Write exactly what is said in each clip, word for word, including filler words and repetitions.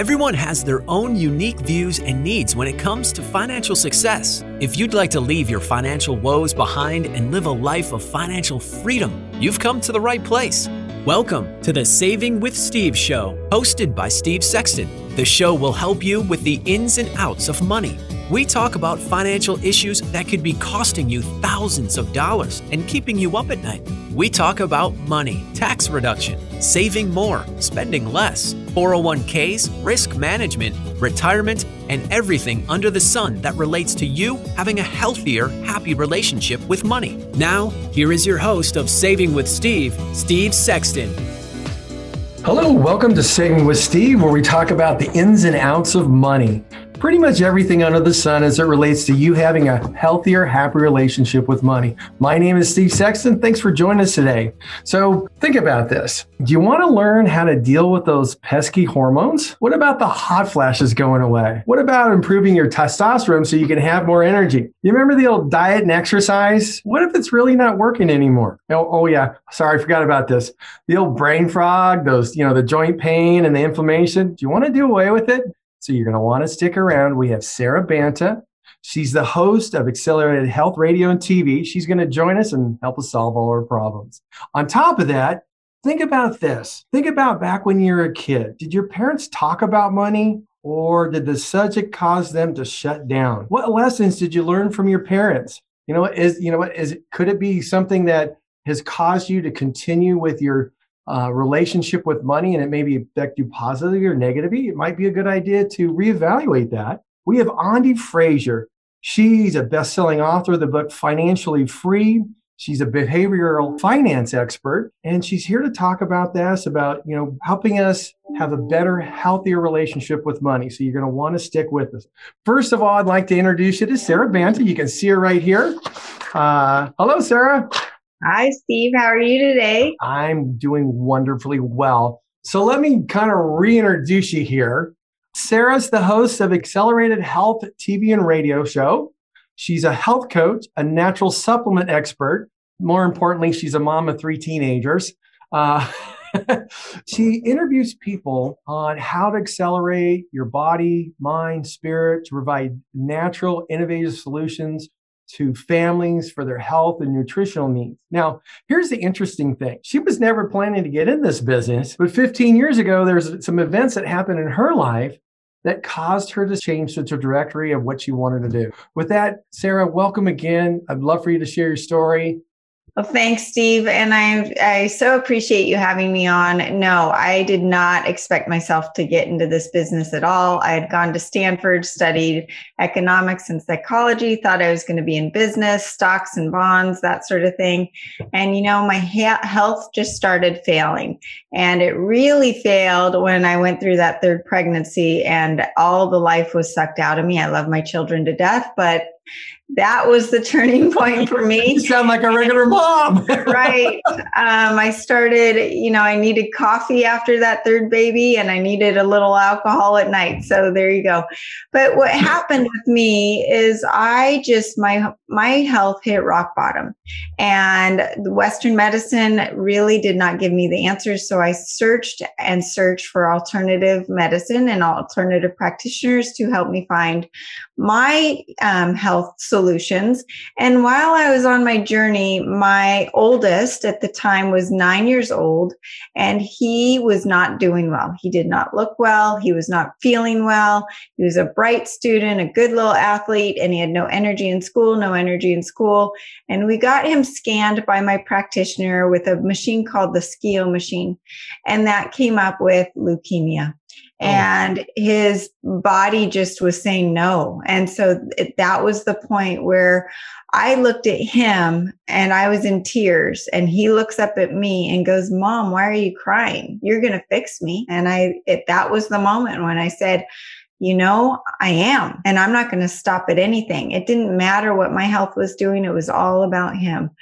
Everyone has their own unique views and needs when it comes to financial success. If you'd like to leave your financial woes behind and live a life of financial freedom, you've come to the right place. Welcome to the Saving with Steve show, hosted by Steve Sexton. The show will help you with the ins and outs of money. We talk about financial issues that could be costing you thousands of dollars and keeping you up at night. We talk about money, tax reduction, saving more, spending less, four oh one k's, risk management, retirement, and everything under the sun that relates to you having a healthier, happy relationship with money. Now, here is your host of Saving with Steve, Steve Sexton. Hello, welcome to Saving with Steve, where we talk about the ins and outs of money. Pretty much everything under the sun as it relates to you having a healthier, happy relationship with money. My name is Steve Sexton. Thanks for joining us today. So think about this. Do you want to learn how to deal with those pesky hormones? What about the hot flashes going away? What about improving your testosterone so you can have more energy? You remember the old diet and exercise? What if it's really not working anymore? Oh, oh yeah, sorry, I forgot about this. The old brain fog, those, you know, the joint pain and the inflammation. Do you want to do away with it? So you're going to want to stick around. We have Sarah Banta. She's the host of Accelerated Health Radio and T V. She's going to join us and help us solve all our problems. On top of that, think about this. Think about back when you were a kid. Did your parents talk about money, or did the subject cause them to shut down? What lessons did you learn from your parents? You know, is you know what is could it be something that has caused you to continue with your Uh, relationship with money, and it maybe affect you positively or negatively? It might be a good idea to reevaluate that. We have Andi Frazier. She's a best-selling author of the book Financially Free. She's a behavioral finance expert, and she's here to talk about this, about, you know, helping us have a better, healthier relationship with money. So you're going to want to stick with us. First of all, I'd like to introduce you to Sarah Banta. You can see her right here. Uh, hello, Sarah. Hi, Steve. How are you today? I'm doing wonderfully well. So let me kind of reintroduce you here. Sarah's the host of Accelerated Health T V and radio show. She's a health coach, a natural supplement expert. More importantly, she's a mom of three teenagers. Uh, she interviews people on how to accelerate your body, mind, spirit, to provide natural, innovative solutions to families for their health and nutritional needs. Now, here's the interesting thing. She was never planning to get in this business, but fifteen years ago, there's some events that happened in her life that caused her to change the trajectory of what she wanted to do. With that, Sarah, welcome again. I'd love for you to share your story. Well, thanks, Steve. And I I so appreciate you having me on. No, I did not expect myself to get into this business at all. I had gone to Stanford, studied economics and psychology, thought I was going to be in business, stocks and bonds, that sort of thing. And, you know, my ha- health just started failing. And it really failed when I went through that third pregnancy and all the life was sucked out of me. I love my children to death, but that was the turning point for me. You sound like a regular mom. Right. Um, I started, you know, I needed coffee after that third baby and I needed a little alcohol at night. So there you go. But what happened with me is I just, my, my health hit rock bottom, and the Western medicine really did not give me the answers. So I searched and searched for alternative medicine and alternative practitioners to help me find my um, health solutions. And while I was on my journey, my oldest at the time was nine years old, and he was not doing well. He did not look well. He was not feeling well. He was a bright student, a good little athlete, and he had no energy in school, no energy in school. And we got him scanned by my practitioner with a machine called the Skio machine. And that came up with leukemia. And his body just was saying no. And so it, that was the point where I looked at him and I was in tears, and he looks up at me and goes, "Mom, why are you crying? You're going to fix me." And I, it, that was the moment when I said, you know, I am, and I'm not going to stop at anything. It didn't matter what my health was doing. It was all about him.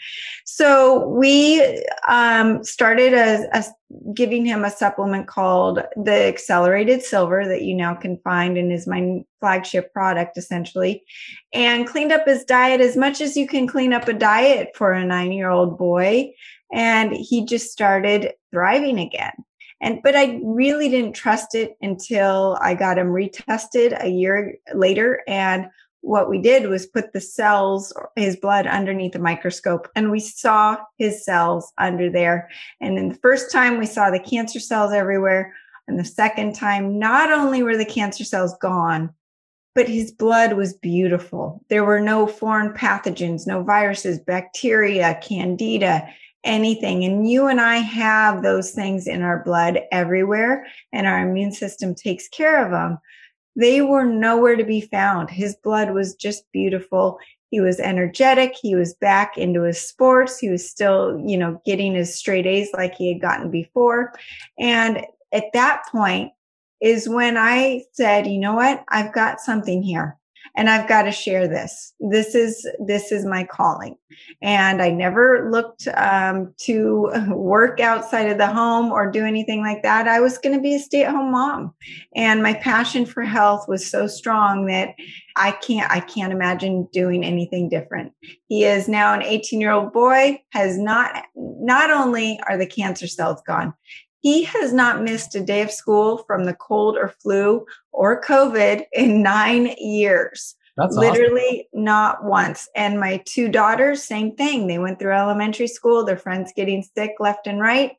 So we um, started a, a, giving him a supplement called the Accelerated Silver that you now can find and is my flagship product, essentially, and cleaned up his diet as much as you can clean up a diet for a nine-year-old boy. And he just started thriving again. And, but I really didn't trust it until I got him retested a year later. And what we did was put the cells, his blood, underneath a microscope, and we saw his cells under there. And then the first time we saw the cancer cells everywhere. And the second time, not only were the cancer cells gone, but his blood was beautiful. There were no foreign pathogens, no viruses, bacteria, candida, anything. And you and I have those things in our blood everywhere, and our immune system takes care of them. They were nowhere to be found. His blood was just beautiful. He was energetic. He was back into his sports. He was still, you know, getting his straight A's like he had gotten before. And at that point is when I said, you know what, I've got something here. And I've got to share this. This is this is my calling. And I never looked um, to work outside of the home or do anything like that. I was going to be a stay-at-home mom. And my passion for health was so strong that I can't I can't imagine doing anything different. He is now an eighteen-year-old boy, has not not only are the cancer cells gone, he has not missed a day of school from the cold or flu or COVID in nine years. That's literally awesome. Not once. And my two daughters, same thing. They went through elementary school, their friends getting sick left and right.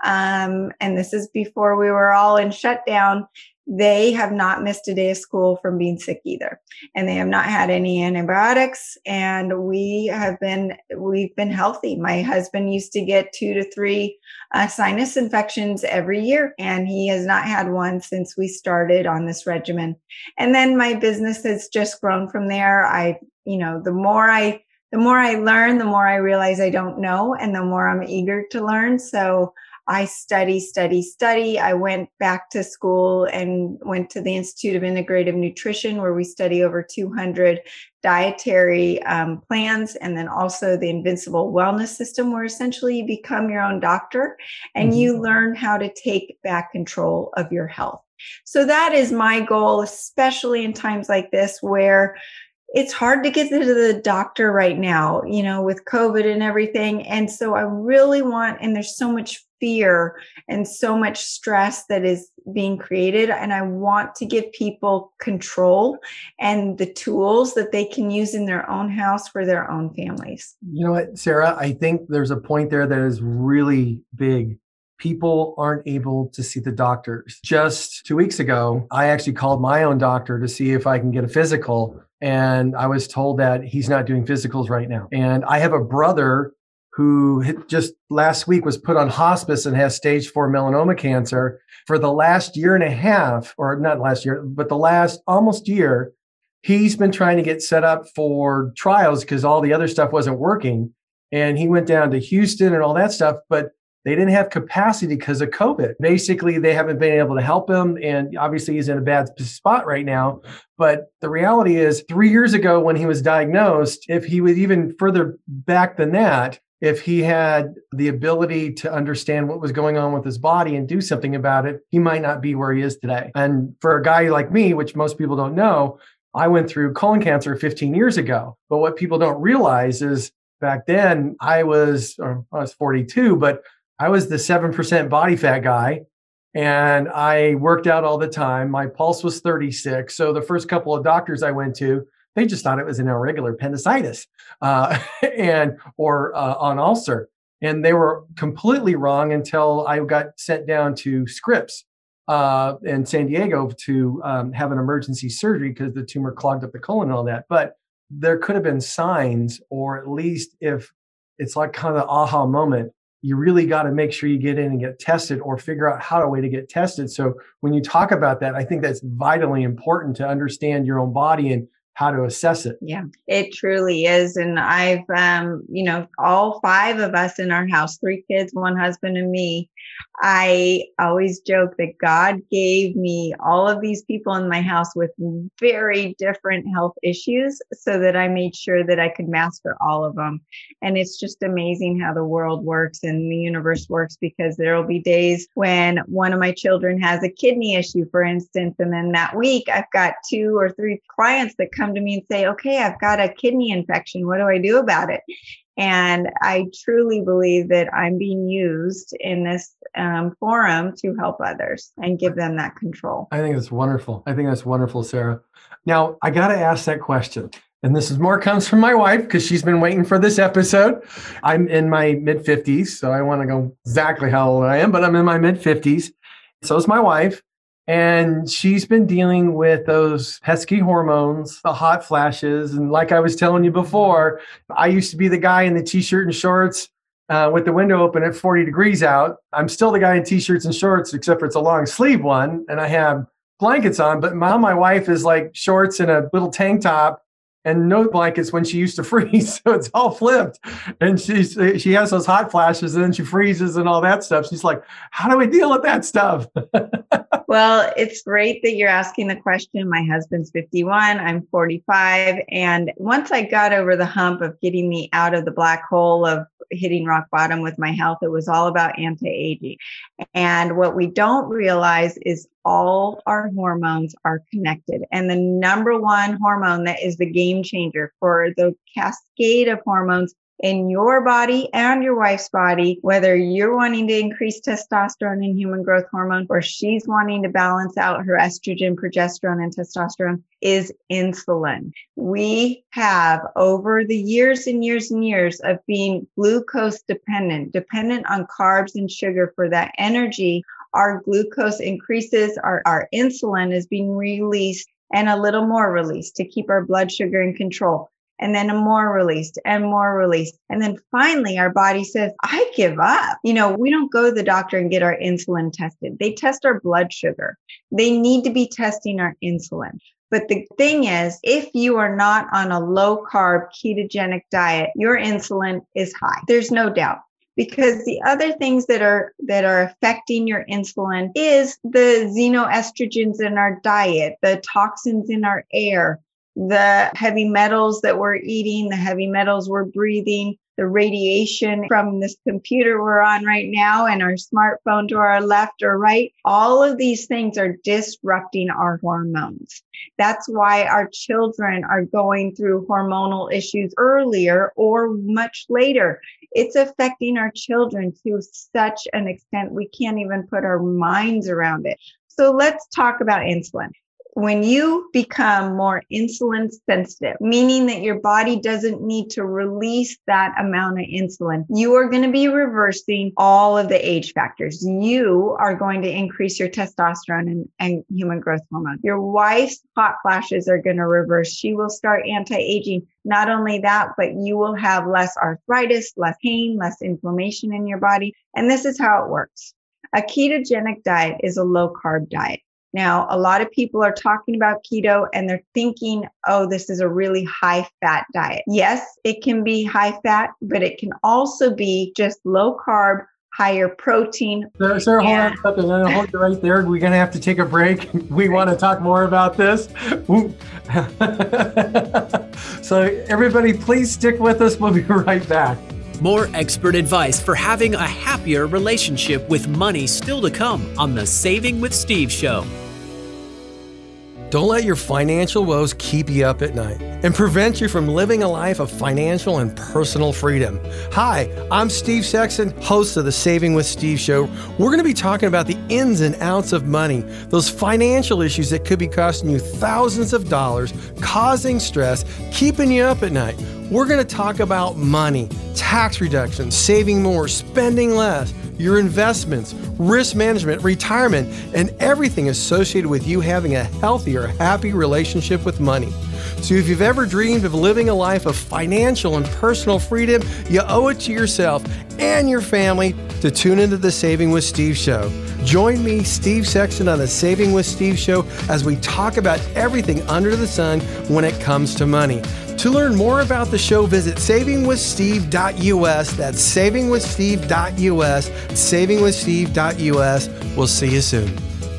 Um, and this is before we were all in shutdown. They have not missed a day of school from being sick either. And they have not had any antibiotics. And we have been, we've been healthy. My husband used to get two to three uh, sinus infections every year, and he has not had one since we started on this regimen. And then my business has just grown from there. I, you know, the more I, the more I learn, the more I realize I don't know, and the more I'm eager to learn. So I study, study, study. I went back to school and went to the Institute of Integrative Nutrition, where we study over two hundred dietary um, plans, and then also the Invincible Wellness System, where essentially you become your own doctor and mm-hmm. you learn how to take back control of your health. So that is my goal, especially in times like this where it's hard to get to the doctor right now, you know, with COVID and everything. And so I really want, and there's so much fear and so much stress that is being created. And I want to give people control and the tools that they can use in their own house for their own families. You know what, Sarah, I think there's a point there that is really big. People aren't able to see the doctors. Just two weeks ago, I actually called my own doctor to see if I can get a physical. And I was told that he's not doing physicals right now. And I have a brother who just last week was put on hospice and has stage four melanoma cancer. For the last year and a half, or not last year, but the last almost year, he's been trying to get set up for trials because all the other stuff wasn't working. And he went down to Houston and all that stuff, but they didn't have capacity because of COVID. Basically, they haven't been able to help him. And obviously, he's in a bad spot right now. But the reality is, three years ago when he was diagnosed, if he was even further back than that, if he had the ability to understand what was going on with his body and do something about it, he might not be where he is today. And for a guy like me, which most people don't know, I went through colon cancer fifteen years ago. But what people don't realize is back then I was, or I was forty-two, but I was the seven percent body fat guy, and I worked out all the time. My pulse was thirty-six. So the first couple of doctors I went to, they just thought it was an irregular appendicitis uh, and or uh, an ulcer. And they were completely wrong until I got sent down to Scripps uh, in San Diego to um, have an emergency surgery because the tumor clogged up the colon and all that. But there could have been signs, or at least if it's like kind of the aha moment, you really got to make sure you get in and get tested or figure out how to way to get tested. So when you talk about that, I think that's vitally important to understand your own body and how to assess it. Yeah, it truly is. And I've, um, you know, all five of us in our house, three kids, one husband and me, I always joke that God gave me all of these people in my house with very different health issues so that I made sure that I could master all of them. And it's just amazing how the world works and the universe works, because there will be days when one of my children has a kidney issue, for instance, and then that week I've got two or three clients that come to me and say, okay, I've got a kidney infection. What do I do about it? And I truly believe that I'm being used in this um, forum to help others and give them that control. I think that's wonderful. I think that's wonderful, Sarah. Now, I got to ask that question. And this is more comes from my wife because she's been waiting for this episode. I'm in my mid fifties, so I want to go exactly how old I am, but I'm in my mid fifties. So is my wife. And she's been dealing with those pesky hormones, the hot flashes. And like I was telling you before, I used to be the guy in the t-shirt and shorts uh, with the window open at forty degrees out. I'm still the guy in t-shirts and shorts, except for it's a long sleeve one. And I have blankets on, but now my wife is like shorts and a little tank top and no blankets when she used to freeze. So it's all flipped. And she's, she has those hot flashes and then she freezes and all that stuff. She's like, how do I deal with that stuff? Well, it's great that you're asking the question. My husband's fifty-one, I'm forty-five. And once I got over the hump of getting me out of the black hole of hitting rock bottom with my health, it was all about anti-aging. And what we don't realize is all our hormones are connected. And the number one hormone that is the game changer for the cascade of hormones in your body and your wife's body, whether you're wanting to increase testosterone and human growth hormone, or she's wanting to balance out her estrogen, progesterone, and testosterone, is insulin. We have, over the years and years and years of being glucose dependent, dependent on carbs and sugar for that energy, our glucose increases, our, our insulin is being released and a little more released to keep our blood sugar in control. And then a more released and more released. And then finally, our body says, I give up. You know, we don't go to the doctor and get our insulin tested. They test our blood sugar. They need to be testing our insulin. But the thing is, if you are not on a low carb ketogenic diet, your insulin is high. There's no doubt. Because the other things that are that are affecting your insulin is the xenoestrogens in our diet, the toxins in our air, the heavy metals that we're eating, the heavy metals we're breathing, the radiation from this computer we're on right now and our smartphone to our left or right. All of these things are disrupting our hormones. That's why our children are going through hormonal issues earlier or much later. It's affecting our children to such an extent we can't even put our minds around it. So let's talk about insulin. When you become more insulin sensitive, meaning that your body doesn't need to release that amount of insulin, you are going to be reversing all of the age factors. You are going to increase your testosterone and, and human growth hormone. Your wife's hot flashes are going to reverse. She will start anti-aging. Not only that, but you will have less arthritis, less pain, less inflammation in your body. And this is how it works. A ketogenic diet is a low carb diet. Now, a lot of people are talking about keto and they're thinking, oh, this is a really high fat diet. Yes, it can be high fat, but it can also be just low carb, higher protein. Sarah, Sarah hold on a second. I'll hold you right there. We're going to have to take a break. We want to talk more about this. So everybody, please stick with us. We'll be right back. More expert advice for having a happier relationship with money still to come on the Saving with Steve show. Don't let your financial woes keep you up at night and prevent you from living a life of financial and personal freedom. Hi, I'm Steve Sexton, host of the Saving with Steve show. We're going to be talking about the ins and outs of money, those financial issues that could be costing you thousands of dollars, causing stress, keeping you up at night. We're going to talk about money, tax reduction, saving more, spending less, your investments, risk management, retirement, and everything associated with you having a healthier, happy relationship with money. So if you've ever dreamed of living a life of financial and personal freedom, you owe it to yourself and your family to tune into the Saving with Steve show. Join me, Steve Sexton, on the Saving with Steve show as we talk about everything under the sun when it comes to money. To learn more about the show, visit saving with steve dot u s. That's saving with steve dot u s, saving with steve dot u s. We'll see you soon.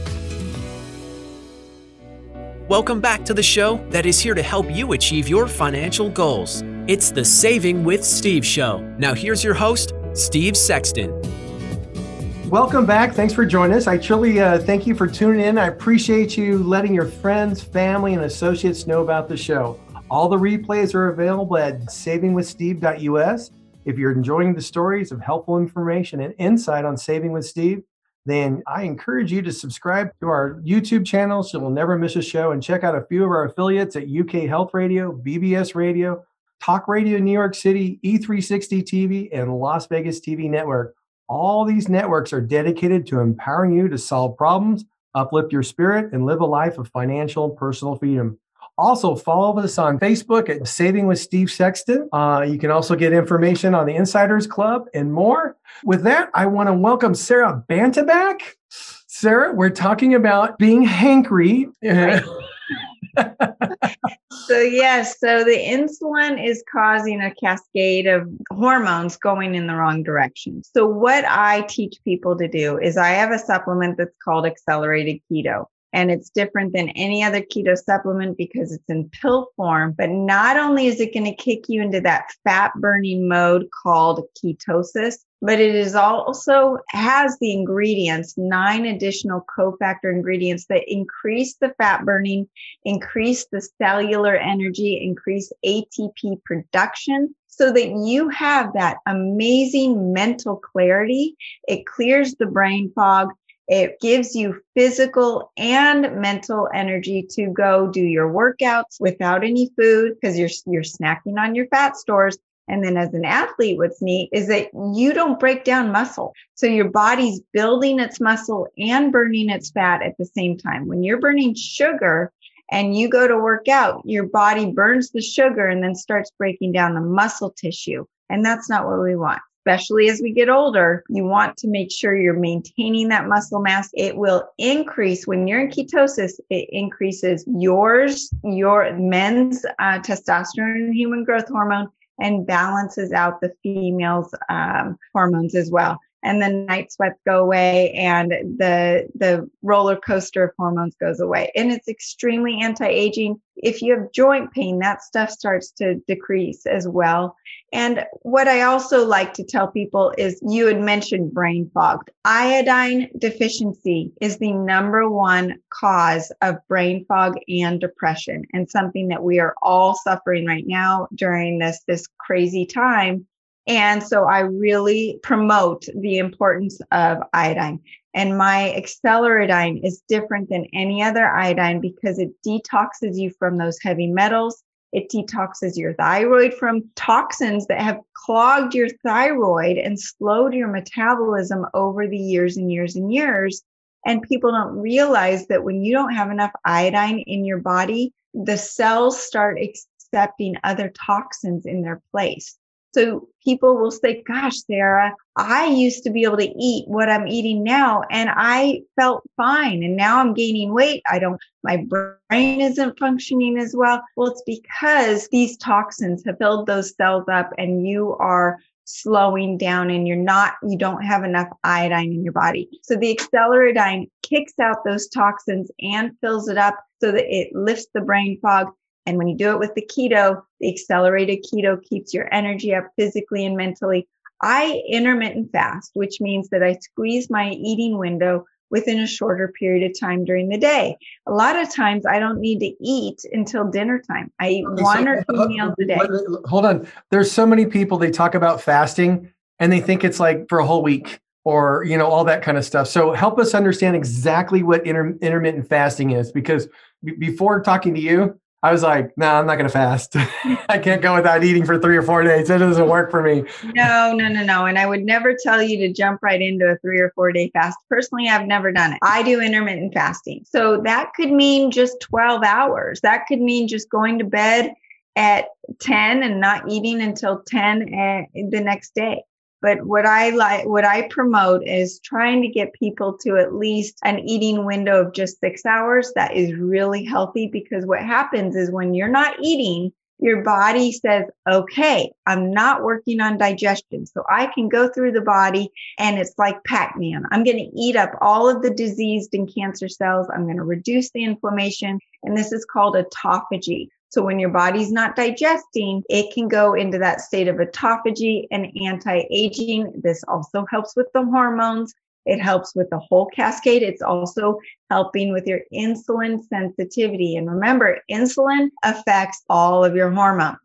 Welcome back to the show that is here to help you achieve your financial goals. It's the Saving with Steve show. Now here's your host, Steve Sexton. Welcome back. Thanks for joining us. I truly uh, thank you for tuning in. I appreciate you letting your friends, family, and associates know about the show. All the replays are available at saving with steve dot u s. If you're enjoying the stories of helpful information and insight on Saving with Steve, then I encourage you to subscribe to our YouTube channel so you'll never miss a show, and check out a few of our affiliates at U K Health Radio, B B S Radio, Talk Radio New York City, E three sixty T V, and Las Vegas T V Network. All these networks are dedicated to empowering you to solve problems, uplift your spirit, and live a life of financial and personal freedom. Also, follow us on Facebook at Saving with Steve Sexton. Uh, you can also get information on the Insiders Club and more. With that, I want to welcome Sarah Bantaback. Sarah, we're talking about being hankry. Right. So yes, so the insulin is causing a cascade of hormones going in the wrong direction. So what I teach people to do is I have a supplement that's called Accelerated Keto. And it's different than any other keto supplement because it's in pill form. But not only is it going to kick you into that fat burning mode called ketosis, but it is also has the ingredients, nine additional cofactor ingredients that increase the fat burning, increase the cellular energy, increase A T P production, so that you have that amazing mental clarity. It clears the brain fog. It gives you physical and mental energy to go do your workouts without any food because you're you're snacking on your fat stores. And then as an athlete, what's neat is that you don't break down muscle. So your body's building its muscle and burning its fat at the same time. When you're burning sugar and you go to work out, your body burns the sugar and then starts breaking down the muscle tissue. And that's not what we want. Especially as we get older, you want to make sure you're maintaining that muscle mass. It will increase when you're in ketosis. It increases yours, your men's uh, testosterone and human growth hormone, and balances out the female's um, hormones as well. And then night sweats go away and the the roller coaster of hormones goes away. And it's extremely anti-aging. If you have joint pain, that stuff starts to decrease as well. And what I also like to tell people is, you had mentioned brain fog. Iodine deficiency is the number one cause of brain fog and depression, and something that we are all suffering right now during this, this crazy time. And so I really promote the importance of iodine. And my Acceleradine is different than any other iodine because it detoxes you from those heavy metals. It detoxes your thyroid from toxins that have clogged your thyroid and slowed your metabolism over the years and years and years. And people don't realize that when you don't have enough iodine in your body, the cells start accepting other toxins in their place. So people will say, gosh, Sarah, I used to be able to eat what I'm eating now, and I felt fine. And now I'm gaining weight. I don't, my brain isn't functioning as well. Well, it's because these toxins have filled those cells up and you are slowing down and you're not, you don't have enough iodine in your body. So the Acceleradine kicks out those toxins and fills it up so that it lifts the brain fog. And when you do it with the keto, the accelerated keto keeps your energy up physically and mentally. I intermittent fast, which means that I squeeze my eating window within a shorter period of time during the day. A lot of times I don't need to eat until dinner time. I eat Okay, one so, or two uh, meals a day. Hold on. There's so many people, they talk about fasting and they think it's like for a whole week or, you know, all that kind of stuff. So help us understand exactly what inter- intermittent fasting is, because b- before talking to you, I was like, no, nah, I'm not going to fast. I can't go without eating for three or four days. It doesn't work for me. No, no, no, no. And I would never tell you to jump right into a three or four day fast. Personally, I've never done it. I do intermittent fasting. So that could mean just twelve hours. That could mean just going to bed at ten and not eating until ten the next day. But what I like, what I promote is trying to get people to at least an eating window of just six hours. That is really healthy, because what happens is when you're not eating, your body says, okay, I'm not working on digestion. So I can go through the body and it's like Pac-Man. I'm going to eat up all of the diseased and cancer cells. I'm going to reduce the inflammation. And this is called autophagy. So when your body's not digesting, it can go into that state of autophagy and anti-aging. This also helps with the hormones. It helps with the whole cascade. It's also helping with your insulin sensitivity. And remember, insulin affects all of your hormones.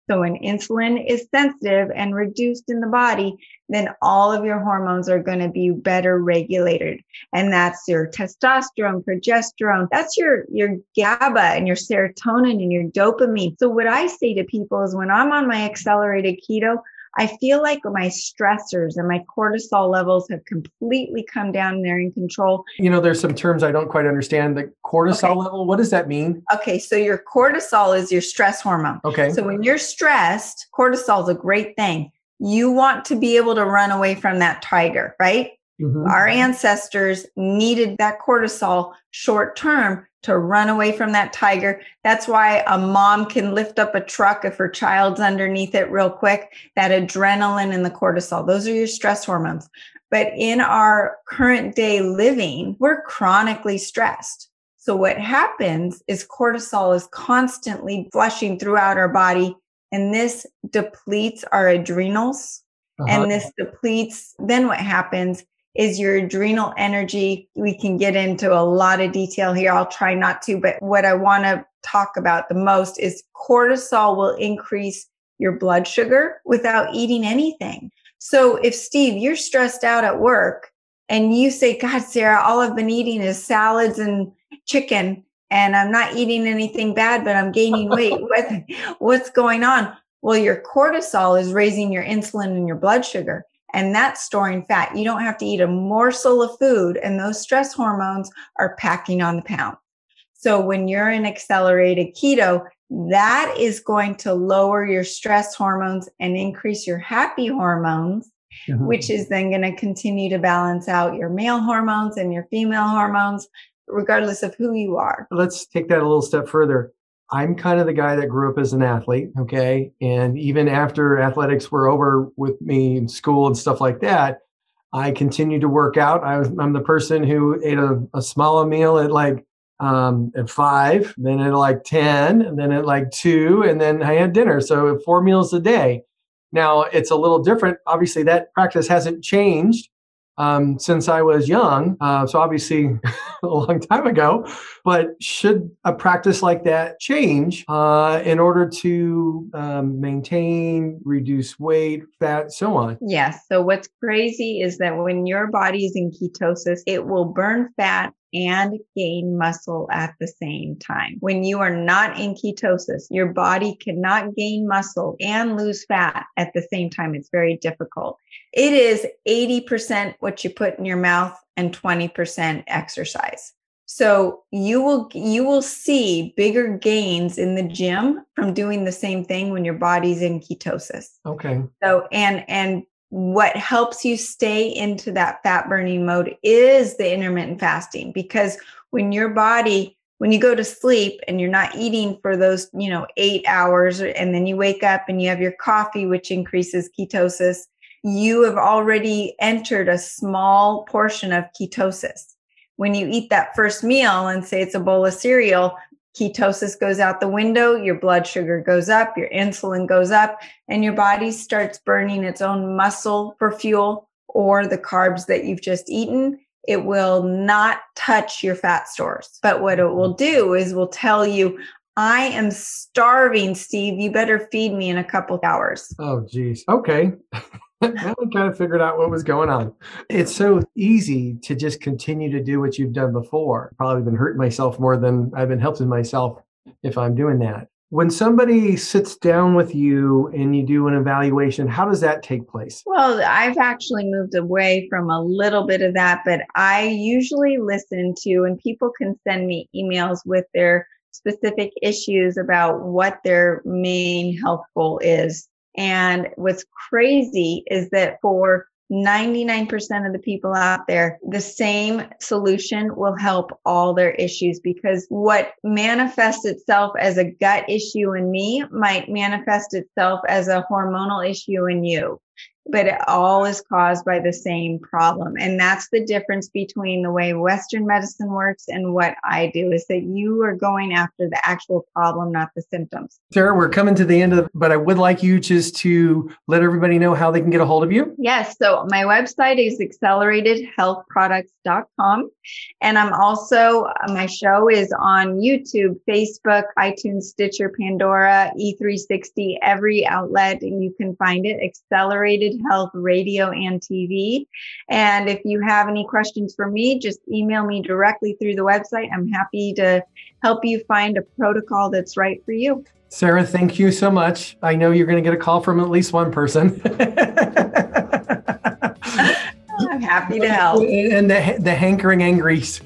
So when insulin is sensitive and reduced in the body, then all of your hormones are going to be better regulated. And that's your testosterone, progesterone, that's your, your GABA and your serotonin and your dopamine. So what I say to people is when I'm on my accelerated keto, I feel like my stressors and my cortisol levels have completely come down and they're in control. You know, there's some terms I don't quite understand. The cortisol Okay. level, what does that mean? Okay, so your cortisol is your stress hormone. Okay. So when you're stressed, cortisol is a great thing. You want to be able to run away from that tiger, right? Mm-hmm. Our ancestors needed that cortisol short term to run away from that tiger. That's why a mom can lift up a truck if her child's underneath it real quick. That adrenaline and the cortisol, those are your stress hormones. But in our current day living, we're chronically stressed. So what happens is cortisol is constantly flushing throughout our body, and this depletes our adrenals. Uh-huh. And this depletes, then what happens is your adrenal energy. We can get into a lot of detail here. I'll try not to, but what I want to talk about the most is cortisol will increase your blood sugar without eating anything. So if Steve, you're stressed out at work and you say, God, Sarah, all I've been eating is salads and chicken and I'm not eating anything bad, but I'm gaining weight. what, what's going on? Well, your cortisol is raising your insulin and your blood sugar. And that's storing fat. You don't have to eat a morsel of food, and those stress hormones are packing on the pound. So when you're in accelerated keto, that is going to lower your stress hormones and increase your happy hormones, mm-hmm. which is then going to continue to balance out your male hormones and your female hormones, regardless of who you are. Let's take that a little step further. I'm kind of the guy that grew up as an athlete, okay? And even after athletics were over with me in school and stuff like that, I continued to work out. I was, I'm the person who ate a, a smaller meal at like um, at five, then at like ten, and then at like two, and then I had dinner. So four meals a day. Now it's a little different. Obviously, that practice hasn't changed um, since I was young. Uh, so obviously a long time ago, but should a practice like that change uh, in order to um, maintain, reduce weight, fat, so on? Yes. So what's crazy is that when your body is in ketosis, it will burn fat and gain muscle at the same time. When you are not in ketosis, your body cannot gain muscle and lose fat at the same time. It's very difficult. It is eighty percent what you put in your mouth and twenty percent exercise. So you will you will see bigger gains in the gym from doing the same thing when your body's in ketosis. Okay. So and and what helps you stay into that fat burning mode is the intermittent fasting, because when your body, when you go to sleep and you're not eating for those, you know, eight hours, and then you wake up and you have your coffee, which increases ketosis, you have already entered a small portion of ketosis. When you eat that first meal and say it's a bowl of cereal, ketosis goes out the window, your blood sugar goes up, your insulin goes up, and your body starts burning its own muscle for fuel or the carbs that you've just eaten. It will not touch your fat stores. But what it will do is will tell you, I am starving, Steve. You better feed me in a couple of hours. Oh, geez. Okay. Now I kind of figured out what was going on. It's so easy to just continue to do what you've done before. Probably been hurting myself more than I've been helping myself if I'm doing that. When somebody sits down with you and you do an evaluation, how does that take place? Well, I've actually moved away from a little bit of that, but I usually listen to, and people can send me emails with their specific issues about what their main health goal is. And what's crazy is that for ninety-nine percent of the people out there, the same solution will help all their issues, because what manifests itself as a gut issue in me might manifest itself as a hormonal issue in you. but it all is caused by the same problem. And that's the difference between the way Western medicine works and what I do, is that you are going after the actual problem, not the symptoms. Sarah, we're coming to the end of, but I would like you just to let everybody know how they can get a hold of you. Yes. So my website is accelerated health products dot com. And I'm also, my show is on YouTube, Facebook, iTunes, Stitcher, Pandora, E three sixty, every outlet, and you can find it, Accelerated Health Radio and T V. And if you have any questions for me, just email me directly through the website. I'm happy to help you find a protocol that's right for you. Sarah, thank you so much. I know you're going to get a call from at least one person. I'm happy to help. And the, the hankering angries.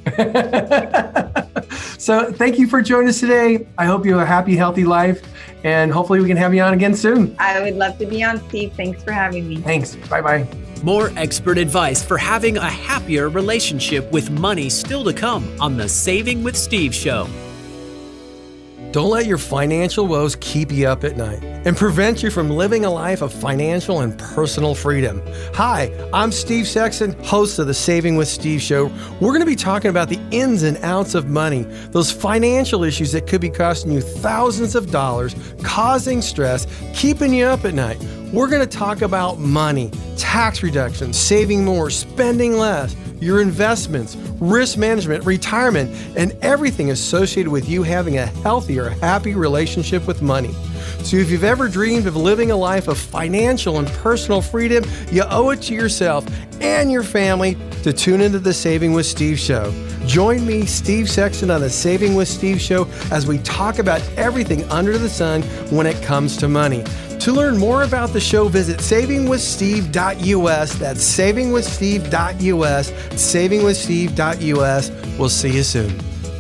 So thank you for joining us today. I hope you have a happy, healthy life, and hopefully we can have you on again soon. I would love to be on, Steve. Thanks for having me. Thanks. Bye-bye. More expert advice for having a happier relationship with money still to come on the Saving with Steve show. Don't let your financial woes keep you up at night and prevent you from living a life of financial and personal freedom. Hi, I'm Steve Sexton, host of the Saving with Steve show. We're going to be talking about the ins and outs of money, those financial issues that could be costing you thousands of dollars, causing stress, keeping you up at night. We're going to talk about money, tax reduction, saving more, spending less, your investments, risk management, retirement, and everything associated with you having a healthier, happy relationship with money. So if you've ever dreamed of living a life of financial and personal freedom, you owe it to yourself and your family to tune into the Saving with Steve show. Join me, Steve Sexton, on the Saving with Steve show as we talk about everything under the sun when it comes to money. To learn more about the show, visit saving with steve dot U S. That's saving with steve dot U S, saving with steve dot U S. We'll see you soon.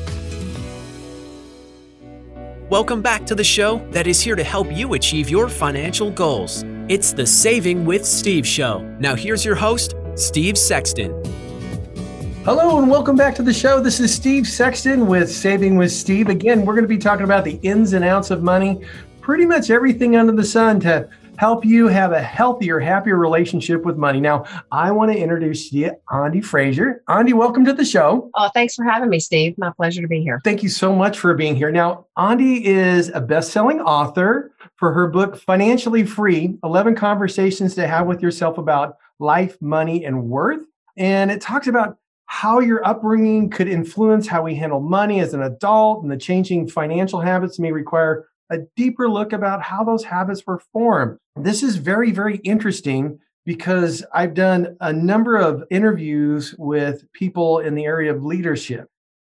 Welcome back to the show that is here to help you achieve your financial goals. It's the Saving with Steve show. Now here's your host, Steve Sexton. Hello and welcome back to the show. This is Steve Sexton with Saving with Steve. Again, we're going to be talking about the ins and outs of money, pretty much everything under the sun to help you have a healthier, happier relationship with money. Now, I want to introduce you to Andy Frazier. Andy, welcome to the show. Oh, thanks for having me, Steve. My pleasure to be here. Thank you so much for being here. Now, Andy is a best-selling author for her book, Financially Free, eleven Conversations to Have with Yourself About Life, Money, and Worth. And it talks about how your upbringing could influence how we handle money as an adult, and the changing financial habits may require a deeper look about how those habits were formed. This is very, very interesting because I've done a number of interviews with people in the area of leadership.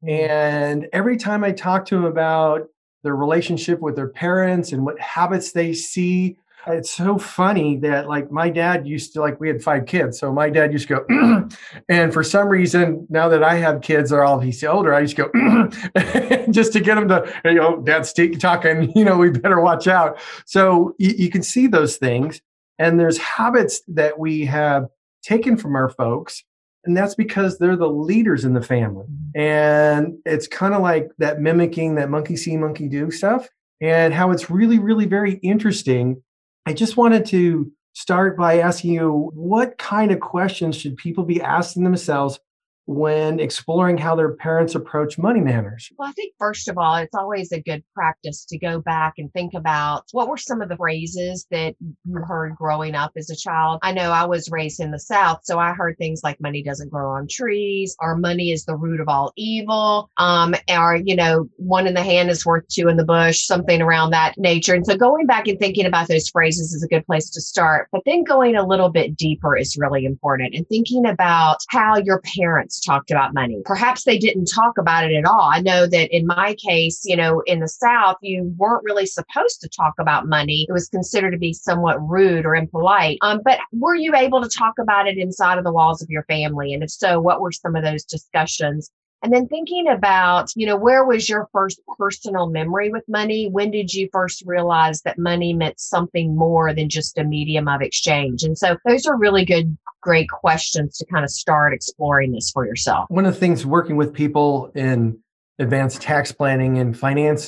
And every time I talk to them about their relationship with their parents and what habits they see, it's so funny that like my dad used to, like we had five kids. So my dad used to go, and for some reason, now that I have kids, they're all, he's older, I used to go, just to get them to, you know, Dad's talking, you know, we better watch out. So you, you can see those things. And there's habits that we have taken from our folks. And that's because they're the leaders in the family. And it's kind of like that mimicking that monkey see, monkey do stuff, and how it's really, really very interesting. I just wanted to start by asking you, what kind of questions should people be asking themselves when exploring how their parents approach money matters? Well, I think first of all, it's always a good practice to go back and think about what were some of the phrases that you heard growing up as a child. I know I was raised in the South, so I heard things like money doesn't grow on trees, or money is the root of all evil, um, or, you know, one in the hand is worth two in the bush, something around that nature. And so going back and thinking about those phrases is a good place to start. But then going a little bit deeper is really important, and thinking about how your parents talked about money. Perhaps they didn't talk about it at all. I know that in my case, you know, in the South, you weren't really supposed to talk about money. It was considered to be somewhat rude or impolite. Um, but were you able to talk about it inside of the walls of your family? And if so, what were some of those discussions? And then thinking about, you know, where was your first personal memory with money? When did you first realize that money meant something more than just a medium of exchange? And so those are really good, great questions to kind of start exploring this for yourself. One of the things working with people in advanced tax planning and finance,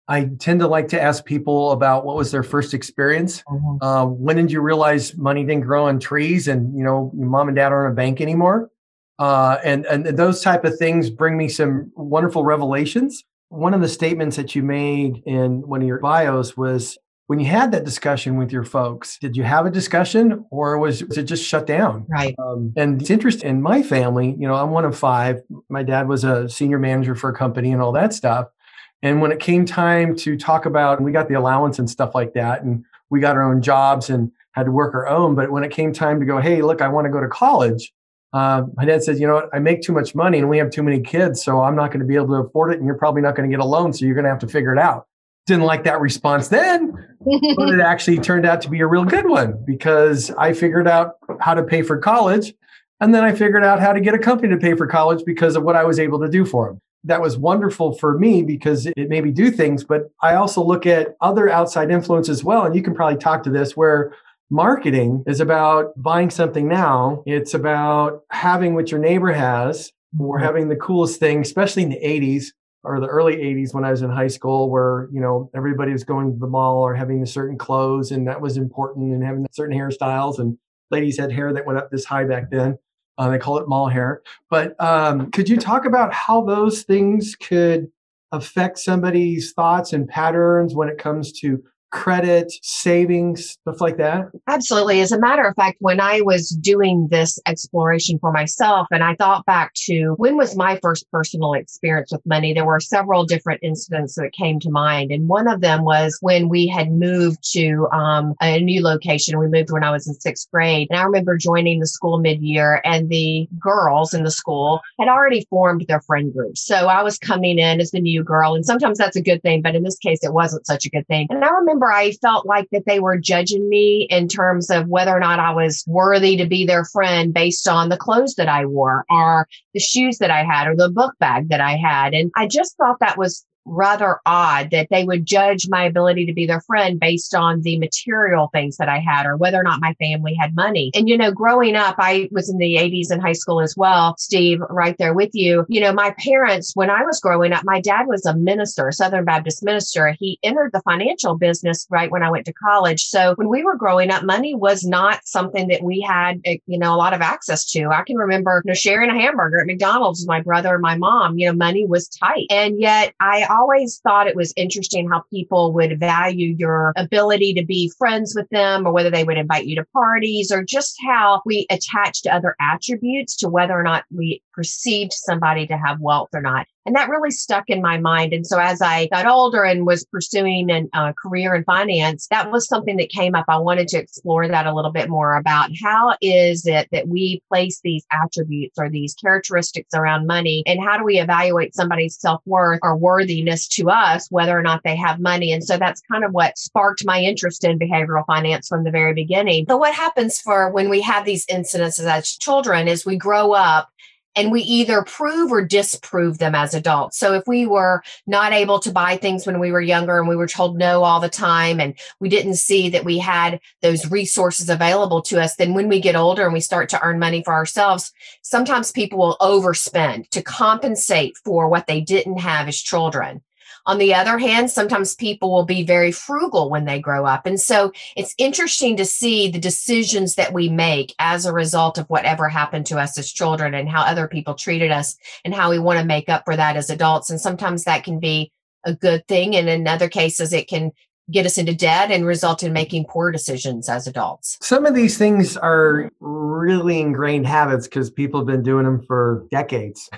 I tend to like to ask people about what was their first experience. Mm-hmm. Uh, when did you realize money didn't grow on trees and, you know, your mom and dad aren't a bank anymore? Uh, and, and those type of things bring me some wonderful revelations. One of the statements that you made in one of your bios was, when you had that discussion with your folks, did you have a discussion or was, was it just shut down? Right. Um, and it's interesting in my family, you know, I'm one of five. My dad was a senior manager for a company and all that stuff. And when it came time to talk about, and we got the allowance and stuff like that, and we got our own jobs and had to work our own. But when it came time to go, hey, look, I want to go to college. Uh, my dad said, you know what, I make too much money and we have too many kids, so I'm not going to be able to afford it. And you're probably not going to get a loan. So you're going to have to figure it out. Didn't like that response then, but it actually turned out to be a real good one because I figured out how to pay for college. And then I figured out how to get a company to pay for college because of what I was able to do for them. That was wonderful for me because it made me do things. But I also look at other outside influence as well. And you can probably talk to this, where marketing is about buying something now. It's about having what your neighbor has or having the coolest thing, especially in the eighties. Or the early eighties when I was in high school, where, you know, everybody was going to the mall or having the certain clothes, and that was important, and having certain hairstyles, and ladies had hair that went up this high back then. Uh, they call it mall hair. But um, could you talk about how those things could affect somebody's thoughts and patterns when it comes to credit, savings, stuff like that? Absolutely. As a matter of fact, when I was doing this exploration for myself, and I thought back to when was my first personal experience with money, there were several different incidents that came to mind. And one of them was when we had moved to um, a new location. We moved when I was in sixth grade. And I remember joining the school mid-year, and the girls in the school had already formed their friend groups. So I was coming in as the new girl. And sometimes that's a good thing, but in this case, it wasn't such a good thing. And I remember I felt like that they were judging me in terms of whether or not I was worthy to be their friend based on the clothes that I wore or the shoes that I had or the book bag that I had. And I just thought that was rather odd that they would judge my ability to be their friend based on the material things that I had or whether or not my family had money. And, you know, growing up, I was in the eighties in high school as well, Steve, right there with you. You know, my parents, when I was growing up, my dad was a minister, a Southern Baptist minister. He entered the financial business right when I went to college. So when we were growing up, money was not something that we had, you know, a lot of access to. I can remember, you know, sharing a hamburger at McDonald's with my brother and my mom. You know, money was tight. And yet I always thought it was interesting how people would value your ability to be friends with them, or whether they would invite you to parties, or just how we attach to other attributes to whether or not we perceived somebody to have wealth or not. And that really stuck in my mind. And so as I got older and was pursuing a uh, career in finance, that was something that came up. I wanted to explore that a little bit more about how is it that we place these attributes or these characteristics around money, and how do we evaluate somebody's self-worth or worthiness to us, whether or not they have money. And so that's kind of what sparked my interest in behavioral finance from the very beginning. But what happens for when we have these incidences as children is we grow up and we either prove or disprove them as adults. So if we were not able to buy things when we were younger and we were told no all the time, and we didn't see that we had those resources available to us, then when we get older and we start to earn money for ourselves, sometimes people will overspend to compensate for what they didn't have as children. On the other hand, sometimes people will be very frugal when they grow up. And so it's interesting to see the decisions that we make as a result of whatever happened to us as children and how other people treated us and how we want to make up for that as adults. And sometimes that can be a good thing. And in other cases, it can get us into debt and result in making poor decisions as adults. Some of these things are really ingrained habits because people have been doing them for decades.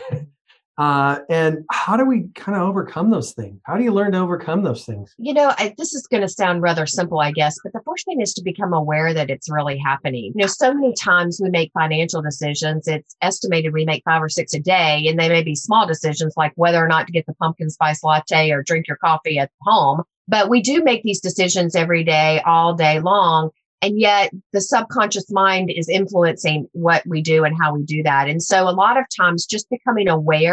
Uh, and how do we kind of overcome those things? How do you learn to overcome those things? You know, I, this is going to sound rather simple, I guess, but the first thing is to become aware that it's really happening. You know, so many times we make financial decisions. It's estimated we make five or six a day, and they may be small decisions like whether or not to get the pumpkin spice latte or drink your coffee at home. But we do make these decisions every day, all day long. And yet the subconscious mind is influencing what we do and how we do that. And so a lot of times just becoming aware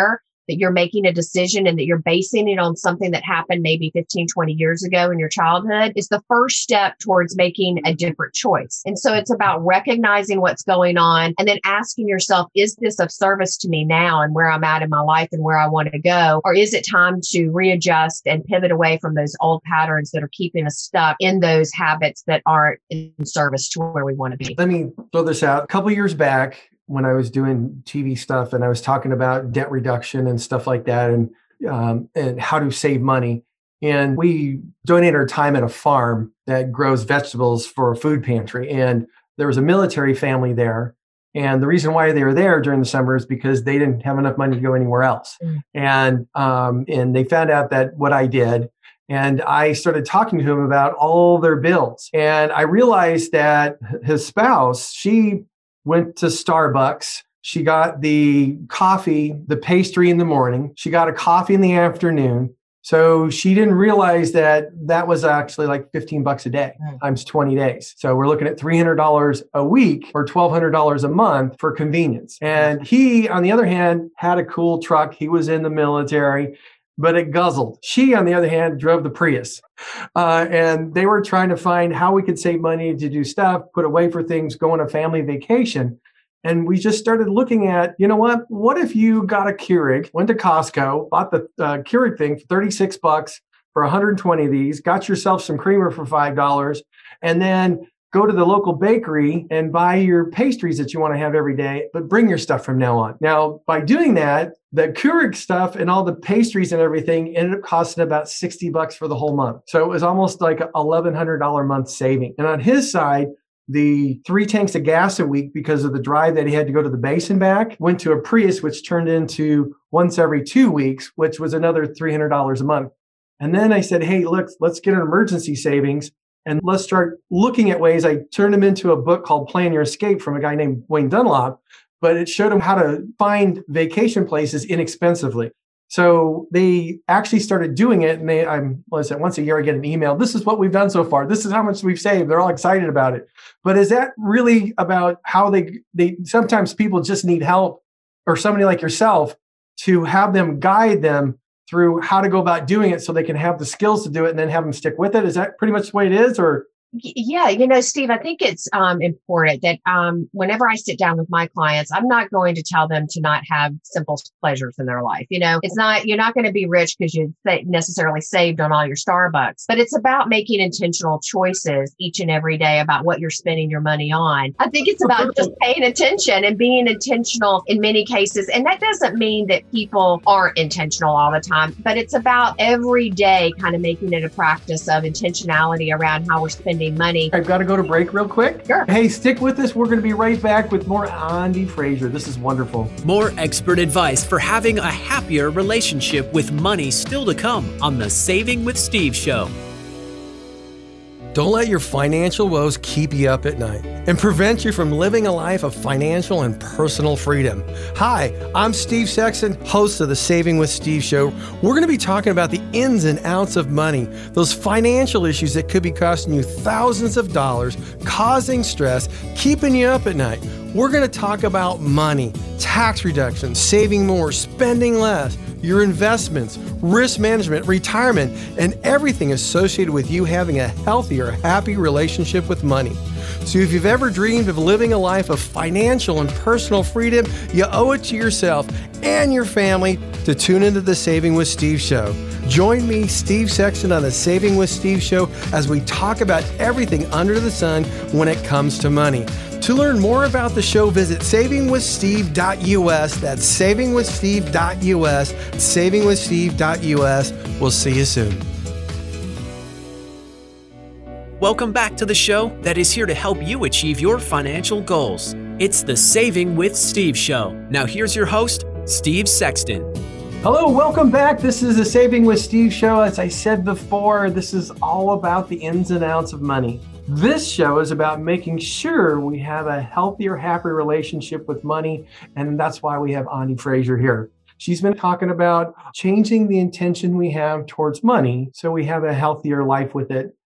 that you're making a decision and that you're basing it on something that happened maybe fifteen, twenty years ago in your childhood is the first step towards making a different choice. And so it's about recognizing what's going on and then asking yourself, is this of service to me now and where I'm at in my life and where I want to go? Or is it time to readjust and pivot away from those old patterns that are keeping us stuck in those habits that aren't in service to where we want to be? Let me throw this out. A couple years back, when I was doing T V stuff and I was talking about debt reduction and stuff like that, and um, and how to save money. And we donated our time at a farm that grows vegetables for a food pantry. And there was a military family there. And the reason why they were there during the summer is because they didn't have enough money to go anywhere else. Mm. And um, and they found out that what I did. And I started talking to him about all their bills. And I realized that his spouse, she went to Starbucks. She got the coffee, the pastry in the morning. She got a coffee in the afternoon. So she didn't realize that that was actually like fifteen bucks a day times twenty days. So we're looking at three hundred dollars a week or twelve hundred dollars a month for convenience. And he, on the other hand, had a cool truck. He was in the military, but it guzzled. She, on the other hand, drove the Prius. Uh, and they were trying to find how we could save money to do stuff, put away for things, go on a family vacation. And we just started looking at, you know what? What if you got a Keurig, went to Costco, bought the uh, Keurig thing for thirty-six bucks for one hundred twenty of these, got yourself some creamer for five dollars, and then go to the local bakery and buy your pastries that you want to have every day, but bring your stuff from now on. Now, by doing that, the Keurig stuff and all the pastries and everything ended up costing about sixty bucks for the whole month. So it was almost like an eleven hundred dollars a month saving. And on his side, the three tanks of gas a week, because of the drive that he had to go to the base and back, went to a Prius, which turned into once every two weeks, which was another three hundred dollars a month. And then I said, hey, look, let's get an emergency savings and let's start looking at ways. I turned him into a book called Plan Your Escape from a guy named Wayne Dunlop, but it showed him how to find vacation places inexpensively. So they actually started doing it. And they, I'm, what is it, once a year I get an email. This is what we've done so far. This is how much we've saved. They're all excited about it. But is that really about how they, they, sometimes people just need help, or somebody like yourself to have them guide them through how to go about doing it so they can have the skills to do it and then have them stick with it? Is that pretty much the way it is? Or Yeah, you know, Steve, I think it's um, important that um, whenever I sit down with my clients, I'm not going to tell them to not have simple pleasures in their life. You know, it's not, you're not going to be rich because you necessarily saved on all your Starbucks, but it's about making intentional choices each and every day about what you're spending your money on. I think it's about just paying attention and being intentional in many cases. And that doesn't mean that people aren't intentional all the time, but it's about every day kind of making it a practice of intentionality around how we're spending money. I've got to go to break real quick. Sure. Hey, stick with us. We're going to be right back with more Andy Fraser. This is wonderful. More expert advice for having a happier relationship with money still to come on the Saving with Steve show. Don't let your financial woes keep you up at night and prevent you from living a life of financial and personal freedom. Hi, I'm Steve Sexton, host of the Saving with Steve show. We're going to be talking about the ins and outs of money, those financial issues that could be costing you thousands of dollars, causing stress, keeping you up at night. We're going to talk about money, tax reduction, saving more, spending less, your investments, risk management, retirement, and everything associated with you having a healthier, happy relationship with money. So if you've ever dreamed of living a life of financial and personal freedom, you owe it to yourself and your family to tune into the Saving with Steve show. Join me, Steve Sexton, on the Saving with Steve show as we talk about everything under the sun when it comes to money. To learn more about the show, visit saving with steve dot u s. That's saving with steve dot u s. saving with steve dot u s. We'll see you soon. Welcome back to the show that is here to help you achieve your financial goals. It's the Saving with Steve show. Now here's your host, Steve Sexton. Hello, welcome back. This is the Saving with Steve show. As I said before, this is all about the ins and outs of money. This show is about making sure we have a healthier, happy relationship with money, and that's why we have Andy Fraser here. She's been talking about changing the intention we have towards money so we have a healthier life with it.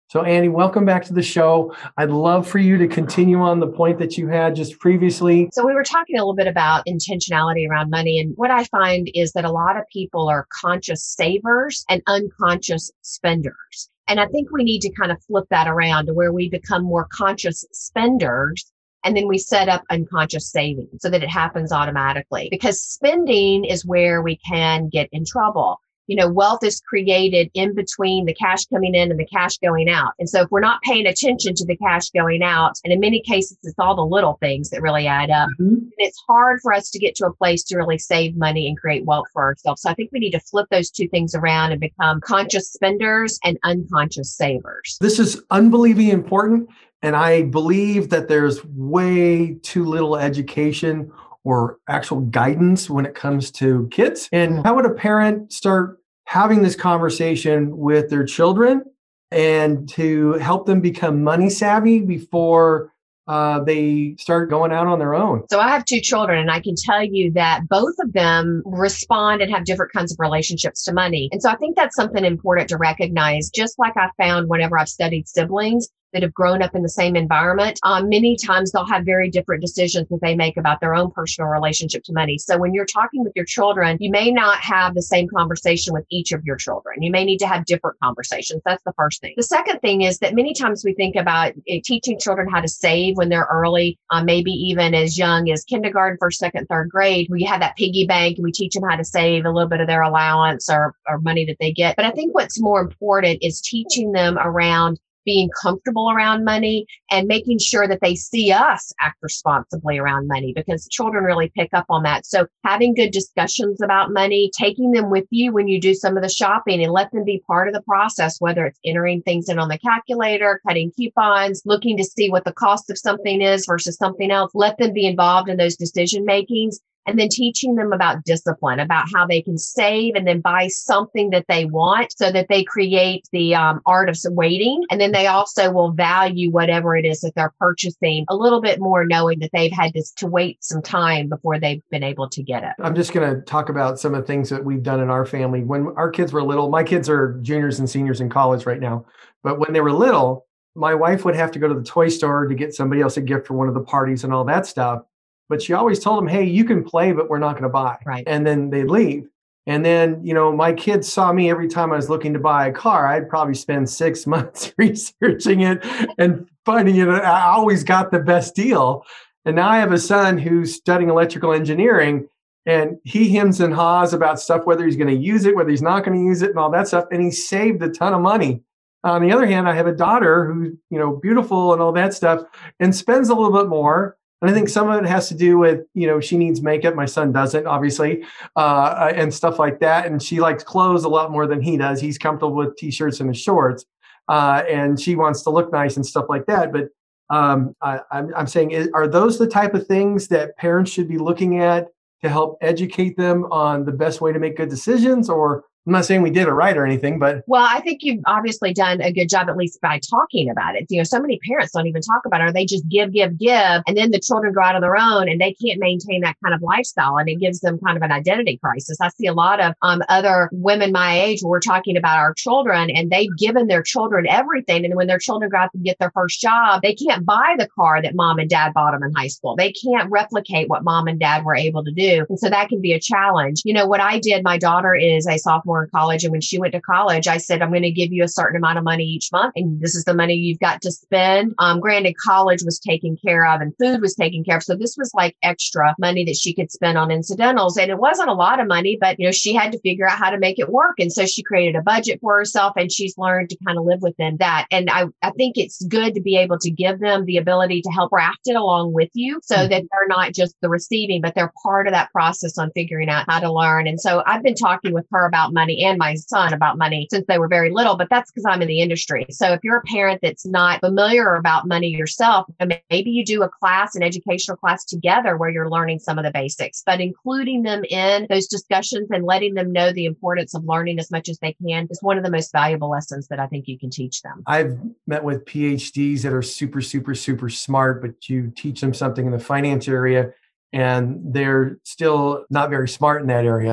So Annie, welcome back to the show. I'd love for you to continue on the point that you had just previously. So we were talking a little bit about intentionality around money. And what I find is that a lot of people are conscious savers and unconscious spenders. And I think we need to kind of flip that around to where we become more conscious spenders. And then we set up unconscious saving so that it happens automatically, because spending is where we can get in trouble. You know, wealth is created in between the cash coming in and the cash going out. And so if we're not paying attention to the cash going out, and in many cases, it's all the little things that really add up. Mm-hmm. And it's hard for us to get to a place to really save money and create wealth for ourselves. So I think we need to flip those two things around and become conscious spenders and unconscious savers. This is unbelievably important. And I believe that there's way too little education or actual guidance when it comes to kids. And how would a parent start having this conversation with their children and to help them become money savvy before uh, they start going out on their own? So I have two children, and I can tell you that both of them respond and have different kinds of relationships to money. And so I think that's something important to recognize. Just like I found whenever I've studied siblings that have grown up in the same environment, um, many times they'll have very different decisions that they make about their own personal relationship to money. So when you're talking with your children, you may not have the same conversation with each of your children. You may need to have different conversations. That's the first thing. The second thing is that many times we think about uh, teaching children how to save when they're early, uh, maybe even as young as kindergarten, first, second, third grade. We have that piggy bank and we teach them how to save a little bit of their allowance or, or money that they get. But I think what's more important is teaching them around being comfortable around money and making sure that they see us act responsibly around money, because children really pick up on that. So having good discussions about money, taking them with you when you do some of the shopping and let them be part of the process, whether it's entering things in on the calculator, cutting coupons, looking to see what the cost of something is versus something else. Let them be involved in those decision makings. And then teaching them about discipline, about how they can save and then buy something that they want so that they create the um, art of waiting. And then they also will value whatever it is that they're purchasing a little bit more, knowing that they've had to, to wait some time before they've been able to get it. I'm just going to talk about some of the things that we've done in our family. When our kids were little, my kids are juniors and seniors in college right now. But when they were little, my wife would have to go to the toy store to get somebody else a gift for one of the parties and all that stuff. But she always told them, hey, you can play, but we're not going to buy. Right. And then they'd leave. And then, you know, my kids saw me every time I was looking to buy a car. I'd probably spend six months researching it and finding it. I always got the best deal. And now I have a son who's studying electrical engineering, and he hems and haws about stuff, whether he's going to use it, whether he's not going to use it and all that stuff. And he saved a ton of money. On the other hand, I have a daughter who's, you know, beautiful and all that stuff and spends a little bit more. And I think some of it has to do with, you know, she needs makeup. My son doesn't, obviously, uh, and stuff like that. And she likes clothes a lot more than he does. He's comfortable with T-shirts and his shorts. Uh, and she wants to look nice and stuff like that. But um, I, I'm, I'm saying, is, are those the type of things that parents should be looking at to help educate them on the best way to make good decisions? Or I'm not saying we did it right or anything, but. Well, I think you've obviously done a good job, at least by talking about it. You know, so many parents don't even talk about it, or they just give, give, give. And then the children go out on their own and they can't maintain that kind of lifestyle. And it gives them kind of an identity crisis. I see a lot of um, other women my age where we're talking about our children, and they've given their children everything. And when their children go out and get their first job, they can't buy the car that mom and dad bought them in high school. They can't replicate what mom and dad were able to do. And so that can be a challenge. You know, what I did, my daughter is a sophomore in college. And when she went to college, I said, I'm going to give you a certain amount of money each month. And this is the money you've got to spend. Um, granted, college was taken care of and food was taken care of. So this was like extra money that she could spend on incidentals. And it wasn't a lot of money, but, you know, she had to figure out how to make it work. And so she created a budget for herself, and she's learned to kind of live within that. And I, I think it's good to be able to give them the ability to help craft it along with you so that they're not just the receiving, but they're part of that process on figuring out how to learn. And so I've been talking with her about money and my son about money since they were very little, but that's because I'm in the industry. So if you're a parent that's not familiar about money yourself, maybe you do a class, an educational class together where you're learning some of the basics, but including them in those discussions and letting them know the importance of learning as much as they can is one of the most valuable lessons that I think you can teach them. I've met with P H Ds that are super, super, super smart, but you teach them something in the finance area and they're still not very smart in that area.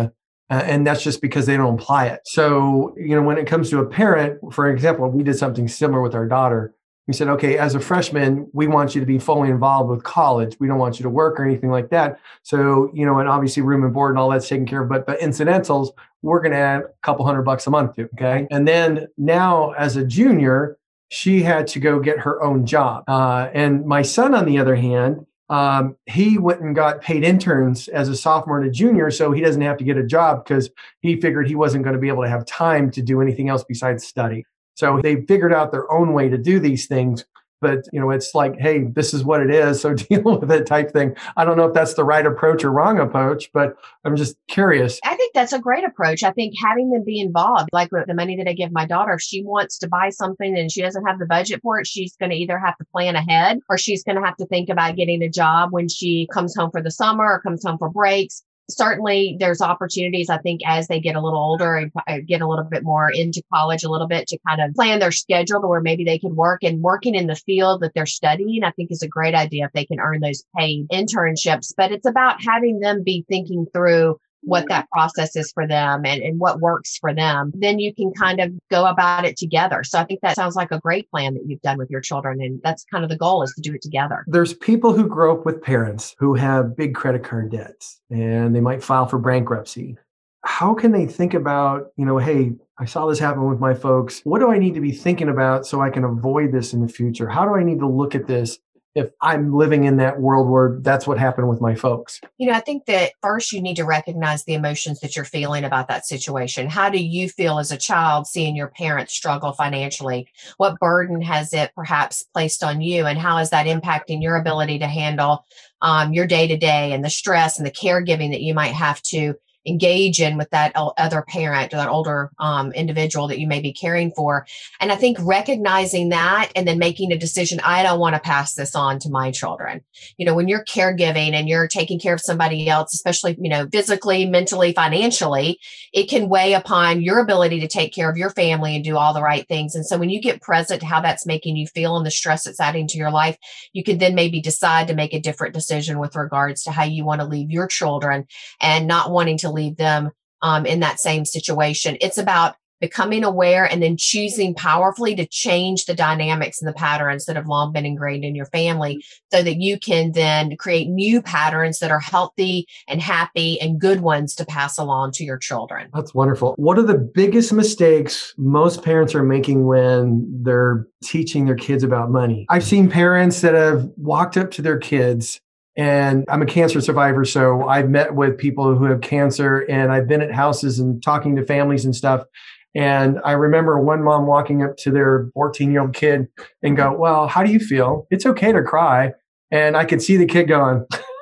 Uh, and that's just because they don't apply it. So, you know, when it comes to a parent, for example, we did something similar with our daughter. We said, okay, as a freshman, we want you to be fully involved with college. We don't want you to work or anything like that. So, you know, and obviously room and board and all that's taken care of, but the incidentals, we're going to add a couple hundred bucks a month to, okay? And then now as a junior, she had to go get her own job. Uh, and my son, on the other hand, Um, he went and got paid interns as a sophomore and a junior, so he doesn't have to get a job because he figured he wasn't going to be able to have time to do anything else besides study. So they figured out their own way to do these things. But, you know, it's like, hey, this is what it is, so deal with it type thing. I don't know if that's the right approach or wrong approach, but I'm just curious. I think that's a great approach. I think having them be involved, like with the money that I give my daughter, if she wants to buy something and she doesn't have the budget for it, she's going to either have to plan ahead or she's going to have to think about getting a job when she comes home for the summer or comes home for breaks. Certainly, there's opportunities, I think, as they get a little older and get a little bit more into college a little bit to kind of plan their schedule to where maybe they could work, and working in the field that they're studying, I think is a great idea if they can earn those paid internships. But it's about having them be thinking through what that process is for them and, and what works for them. Then you can kind of go about it together. So I think that sounds like a great plan that you've done with your children. And that's kind of the goal, is to do it together. There's people who grow up with parents who have big credit card debts and they might file for bankruptcy. How can they think about, you know, hey, I saw this happen with my folks. What do I need to be thinking about so I can avoid this in the future? How do I need to look at this if I'm living in that world where that's what happened with my folks? You know, I think that first you need to recognize the emotions that you're feeling about that situation. How do you feel as a child seeing your parents struggle financially? What burden has it perhaps placed on you? And how is that impacting your ability to handle um, your day-to-day and the stress and the caregiving that you might have to engage in with that other parent or that older um, individual that you may be caring for? And I think recognizing that and then making a decision, I don't want to pass this on to my children. You know, when you're caregiving and you're taking care of somebody else, especially, you know, physically, mentally, financially, it can weigh upon your ability to take care of your family and do all the right things. And so when you get present to how that's making you feel and the stress it's adding to your life, you can then maybe decide to make a different decision with regards to how you want to leave your children and not wanting to leave them um, in that same situation. It's about becoming aware and then choosing powerfully to change the dynamics and the patterns that have long been ingrained in your family so that you can then create new patterns that are healthy and happy and good ones to pass along to your children. That's wonderful. What are the biggest mistakes most parents are making when they're teaching their kids about money? I've seen parents that have walked up to their kids, and I'm a cancer survivor, so I've met with people who have cancer, and I've been at houses and talking to families and stuff. And I remember one mom walking up to their fourteen-year-old kid and go, well, how do you feel? It's okay to cry. And I could see the kid going,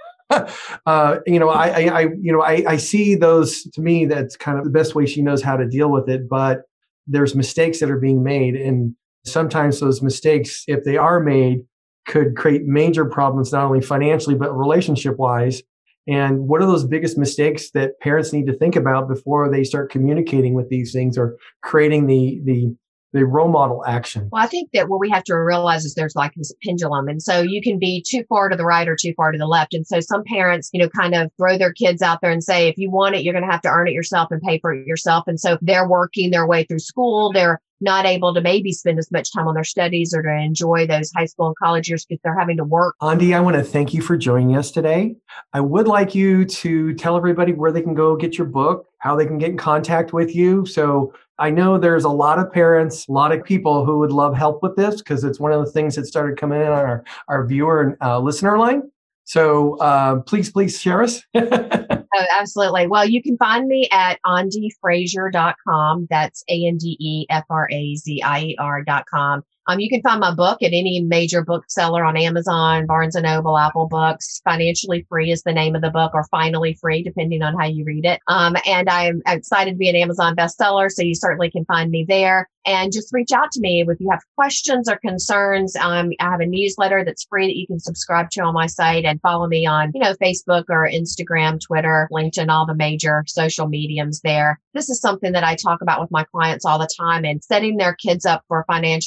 uh, you know, I, I, I you know, I, I see those. To me, that's kind of the best way she knows how to deal with it. But there's mistakes that are being made. And sometimes those mistakes, if they are made, could create major problems, not only financially, but relationship-wise. And what are those biggest mistakes that parents need to think about before they start communicating with these things or creating the the the role model action? Well, I think that what we have to realize is there's like this pendulum. And so you can be too far to the right or too far to the left. And so some parents, you know, kind of throw their kids out there and say, if you want it, you're going to have to earn it yourself and pay for it yourself. And so they're working their way through school. They're not able to maybe spend as much time on their studies or to enjoy those high school and college years because they're having to work. Andi, I want to thank you for joining us today. I would like you to tell everybody where they can go get your book, how they can get in contact with you. So I know there's a lot of parents, a lot of people who would love help with this because it's one of the things that started coming in on our, our viewer and uh, listener line. So uh, please, please share us. Oh, absolutely. Well, you can find me at andi frazier dot com. That's A N D E F R A Z I E R dot com. Um, you can find my book at any major bookseller on Amazon, Barnes and Noble, Apple Books. Financially Free is the name of the book, or Finally Free, depending on how you read it. Um, and I'm excited to be an Amazon bestseller, so you certainly can find me there. And just reach out to me if you have questions or concerns. Um, I have a newsletter that's free that you can subscribe to on my site, and follow me on, you know, Facebook or Instagram, Twitter, LinkedIn, all the major social mediums there. This is something that I talk about with my clients all the time, and setting their kids up for financial success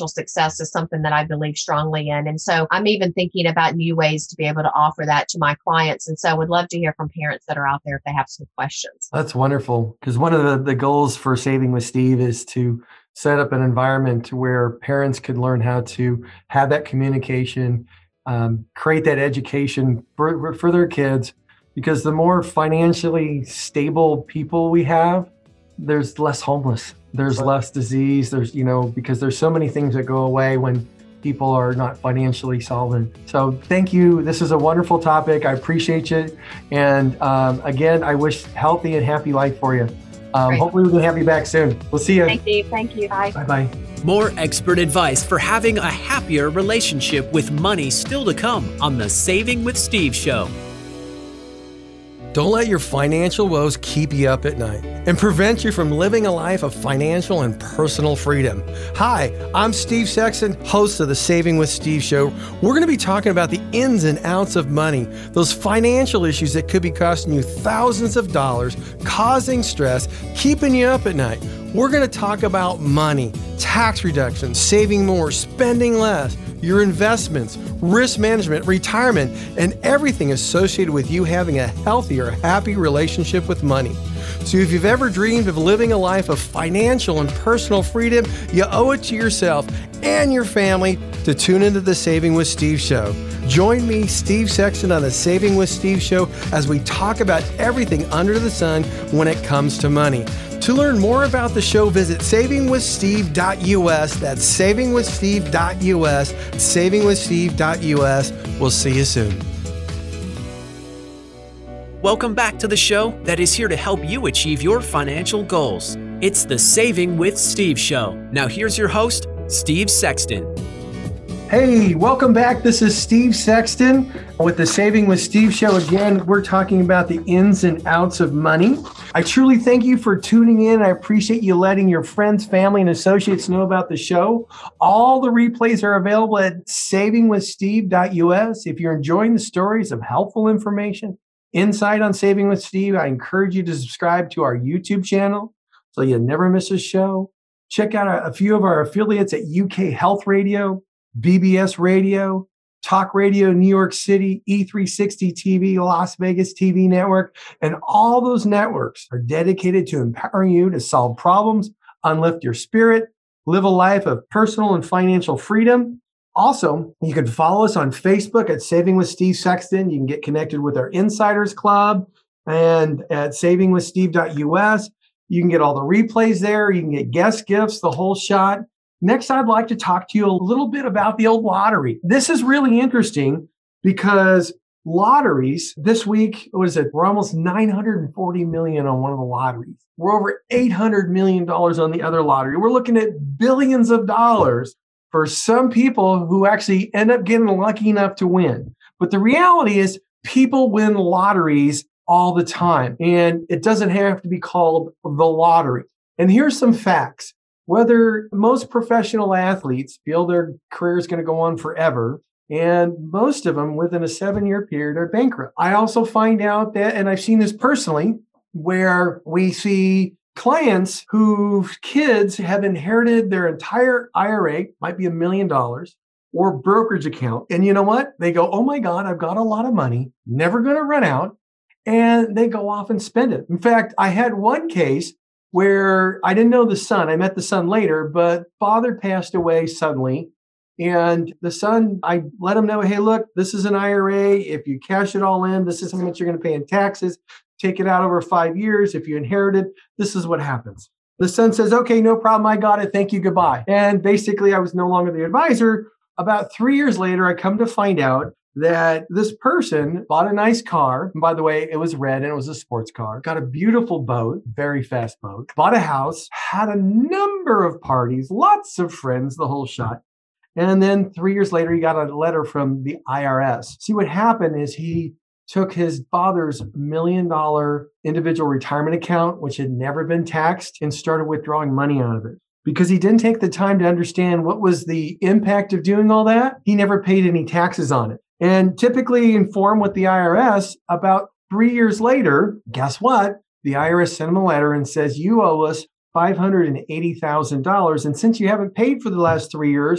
success is something that I believe strongly in. And so I'm even thinking about new ways to be able to offer that to my clients. And so I would love to hear from parents that are out there if they have some questions. That's wonderful. Because one of the, the goals for Saving with Steve is to set up an environment where parents could learn how to have that communication, um, create that education for, for their kids. Because the more financially stable people we have, there's less homeless, there's less disease, there's, you know, because there's so many things that go away when people are not financially solvent. So thank you. This is a wonderful topic. I appreciate you. And um, again, I wish healthy and happy life for you. Um, hopefully we can have you back soon. We'll see you. Thank you. Thank you. Bye. Bye-bye. More expert advice for having a happier relationship with money still to come on the Saving with Steve show. Don't let your financial woes keep you up at night and prevent you from living a life of financial and personal freedom. Hi, I'm Steve Sexton, host of the Saving with Steve show. We're going to be talking about the ins and outs of money, those financial issues that could be costing you thousands of dollars, causing stress, keeping you up at night. We're going to talk about money, tax reduction, saving more, spending less, your investments, risk management, retirement, and everything associated with you having a healthier, happy relationship with money. So if you've ever dreamed of living a life of financial and personal freedom, you owe it to yourself and your family to tune into the Saving with Steve show. Join me, Steve Sexton, on the Saving with Steve show as we talk about everything under the sun when it comes to money. To learn more about the show, visit saving with steve dot u s. That's saving with steve dot u s, saving with steve dot u s. We'll see you soon. Welcome back to the show that is here to help you achieve your financial goals. It's the Saving with Steve show. Now here's your host, Steve Sexton. Hey, welcome back. This is Steve Sexton with the Saving with Steve show. Again, we're talking about the ins and outs of money. I truly thank you for tuning in. I appreciate you letting your friends, family, and associates know about the show. All the replays are available at saving with steve dot u s. If you're enjoying the stories of helpful information, insight on Saving with Steve, I encourage you to subscribe to our YouTube channel so you never miss a show. Check out a, a few of our affiliates at U K Health Radio, B B S Radio, Talk Radio New York City, E three sixty T V, Las Vegas T V Network, and all those networks are dedicated to empowering you to solve problems, uplift your spirit, live a life of personal and financial freedom. Also, you can follow us on Facebook at Saving with Steve Sexton. You can get connected with our Insiders Club and at saving with steve dot u s. You can get all the replays there. You can get guest gifts, the whole shot. Next, I'd like to talk to you a little bit about the old lottery. This is really interesting because lotteries this week, what is it? We're almost nine hundred forty million on one of the lotteries. We're over eight hundred million dollars on the other lottery. We're looking at billions of dollars for some people who actually end up getting lucky enough to win. But the reality is people win lotteries all the time, and it doesn't have to be called the lottery. And here's some facts. Whether most professional athletes feel their career is going to go on forever, and most of them within a seven-year period are bankrupt. I also find out that, and I've seen this personally, where we see clients whose kids have inherited their entire I R A, might be a million dollars, or brokerage account. And you know what? They go, oh my God, I've got a lot of money, never going to run out. And they go off and spend it. In fact, I had one case where I didn't know the son. I met the son later, but father passed away suddenly. And the son, I let him know, hey, look, this is an I R A. If you cash it all in, this is how much you're going to pay in taxes. Take it out over five years. If you inherited, this is what happens. The son says, okay, no problem. I got it. Thank you. Goodbye. And basically, I was no longer the advisor. About three years later, I come to find out that this person bought a nice car. And by the way, it was red and it was a sports car. Got a beautiful boat, very fast boat. Bought a house, had a number of parties, lots of friends, the whole shot. And then three years later, he got a letter from the I R S. See, what happened is he took his father's million dollar individual retirement account, which had never been taxed, and started withdrawing money out of it. Because he didn't take the time to understand what was the impact of doing all that, he never paid any taxes on it. And typically informed with the I R S, about three years later, guess what? The I R S sent him a letter and says, you owe us five hundred eighty thousand dollars. And since you haven't paid for the last three years,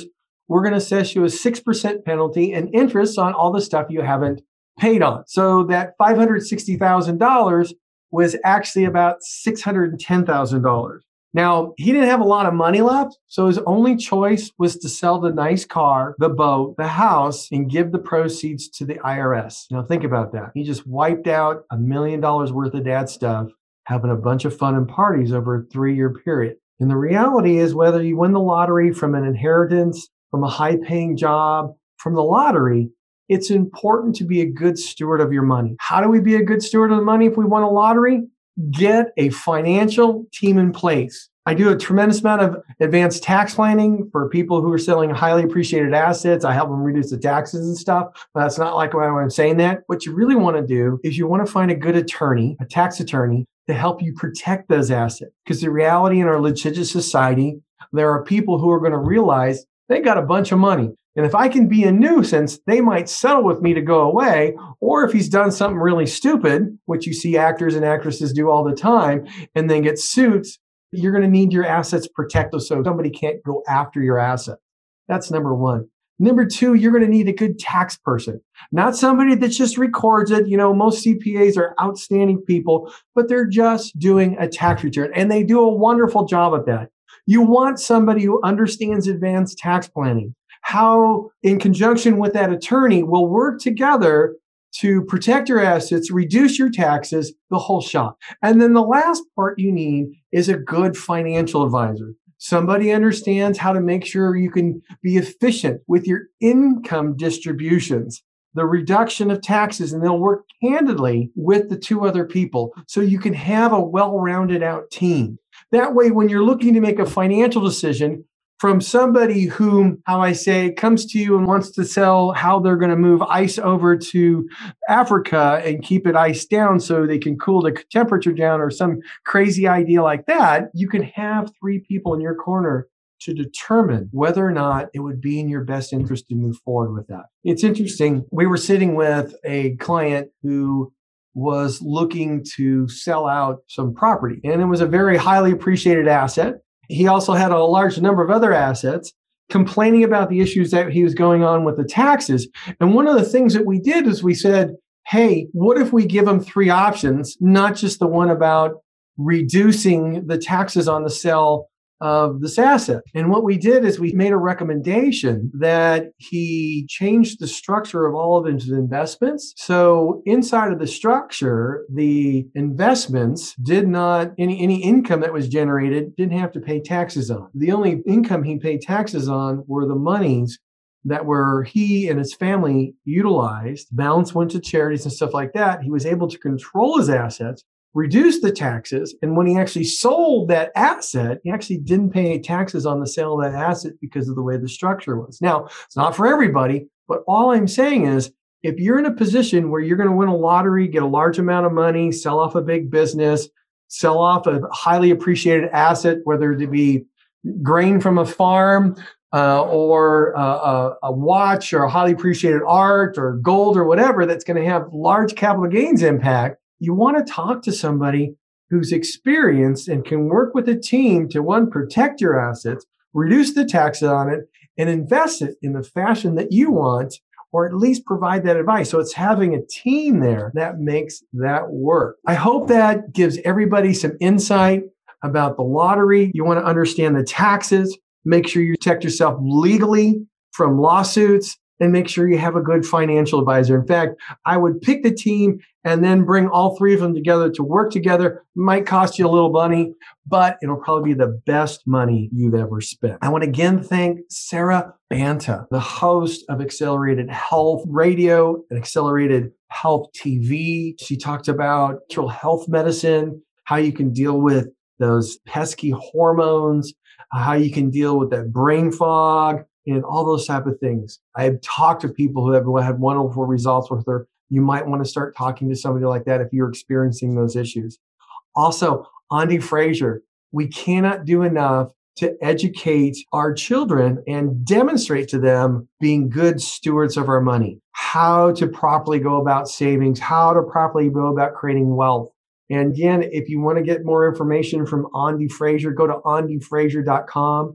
we're going to assess you a six percent penalty and interest on all the stuff you haven't paid on. So that five hundred sixty thousand dollars was actually about six hundred ten thousand dollars. Now, he didn't have a lot of money left, so his only choice was to sell the nice car, the boat, the house, and give the proceeds to the I R S. Now, think about that. He just wiped out a million dollars worth of dad stuff, having a bunch of fun and parties over a three-year period. And the reality is, whether you win the lottery from an inheritance, from a high-paying job, from the lottery, it's important to be a good steward of your money. How do we be a good steward of the money if we won a lottery? Get a financial team in place. I do a tremendous amount of advanced tax planning for people who are selling highly appreciated assets. I help them reduce the taxes and stuff, but that's not like why I'm saying that. What you really want to do is you want to find a good attorney, a tax attorney, to help you protect those assets. Because the reality in our litigious society, there are people who are going to realize they got a bunch of money. And if I can be a nuisance, they might settle with me to go away. Or if he's done something really stupid, which you see actors and actresses do all the time, and then get suits, you're going to need your assets protected so somebody can't go after your asset. That's number one. Number two, you're going to need a good tax person, not somebody that just records it. You know, most C P As are outstanding people, but they're just doing a tax return, and they do a wonderful job at that. You want somebody who understands advanced tax planning, how in conjunction with that attorney will work together to protect your assets, reduce your taxes, the whole shop. And then the last part you need is a good financial advisor. Somebody understands how to make sure you can be efficient with your income distributions, the reduction of taxes, and they'll work candidly with the two other people so you can have a well-rounded out team. That way, when you're looking to make a financial decision from somebody whom, how I say, comes to you and wants to sell how they're going to move ice over to Africa and keep it iced down so they can cool the temperature down or some crazy idea like that, you can have three people in your corner to determine whether or not it would be in your best interest to move forward with that. It's interesting. We were sitting with a client who was looking to sell out some property, and it was a very highly appreciated asset. He also had a large number of other assets, complaining about the issues that he was going on with the taxes. And one of the things that we did is we said, hey, what if we give him three options, not just the one about reducing the taxes on the sale of this asset? And what we did is we made a recommendation that he changed the structure of all of his investments. So inside of the structure, the investments did not, any, any income that was generated didn't have to pay taxes on. The only income he paid taxes on were the monies that were he and his family utilized. Balance went to charities and stuff like that. He was able to control his assets, reduce the taxes, and when he actually sold that asset, he actually didn't pay any taxes on the sale of that asset because of the way the structure was. Now, it's not for everybody, but all I'm saying is, if you're in a position where you're going to win a lottery, get a large amount of money, sell off a big business, sell off a highly appreciated asset, whether it be grain from a farm, uh, or uh, a, a watch, or a highly appreciated art, or gold, or whatever, that's going to have large capital gains impact, you want to talk to somebody who's experienced and can work with a team to, one, protect your assets, reduce the taxes on it, and invest it in the fashion that you want, or at least provide that advice. So it's having a team there that makes that work. I hope that gives everybody some insight about the lottery. You want to understand the taxes, make sure you protect yourself legally from lawsuits, and make sure you have a good financial advisor. In fact, I would pick the team and then bring all three of them together to work together. Might cost you a little money, but it'll probably be the best money you've ever spent. I want to again thank Sarah Banta, the host of Accelerated Health Radio and Accelerated Health T V. She talked about natural health medicine, how you can deal with those pesky hormones, how you can deal with that brain fog, and all those type of things. I've talked to people who have had wonderful results with her. You might want to start talking to somebody like that if you're experiencing those issues. Also, Andy Fraser, we cannot do enough to educate our children and demonstrate to them being good stewards of our money, how to properly go about savings, how to properly go about creating wealth. And again, if you want to get more information from Andy Fraser, go to andy fraser dot com.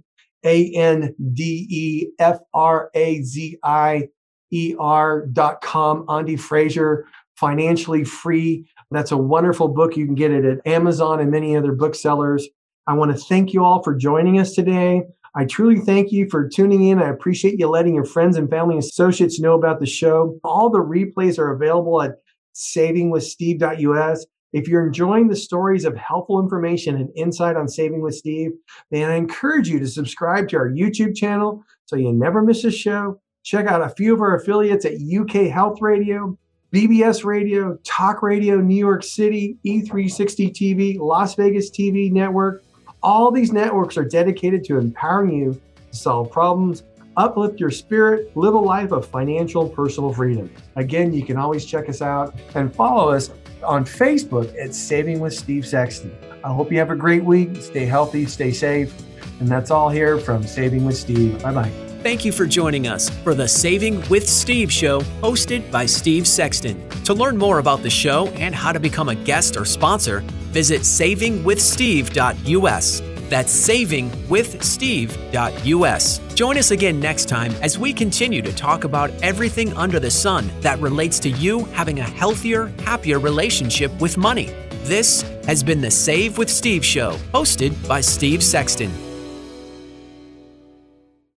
A N D E F R A Z I E R dot com. Andy Fraser, Financially Free. That's a wonderful book. You can get it at Amazon and many other booksellers. I want to thank you all for joining us today. I truly thank you for tuning in. I appreciate you letting your friends and family and associates know about the show. All the replays are available at saving with steve dot U S. If you're enjoying the stories of helpful information and insight on Saving with Steve, then I encourage you to subscribe to our YouTube channel so you never miss a show. Check out a few of our affiliates at U K Health Radio, B B S Radio, Talk Radio, New York City, E three sixty T V, Las Vegas T V Network. All these networks are dedicated to empowering you to solve problems, uplift your spirit, live a life of financial and personal freedom. Again, you can always check us out and follow us on Facebook at Saving with Steve Sexton. I hope you have a great week. Stay healthy, stay safe. And that's all here from Saving with Steve. Bye-bye. Thank you for joining us for the Saving with Steve show hosted by Steve Sexton. To learn more about the show and how to become a guest or sponsor, visit saving with steve dot U S. That's saving with steve dot U S. Join us again next time as we continue to talk about everything under the sun that relates to you having a healthier, happier relationship with money. This has been the Save with Steve show, hosted by Steve Sexton.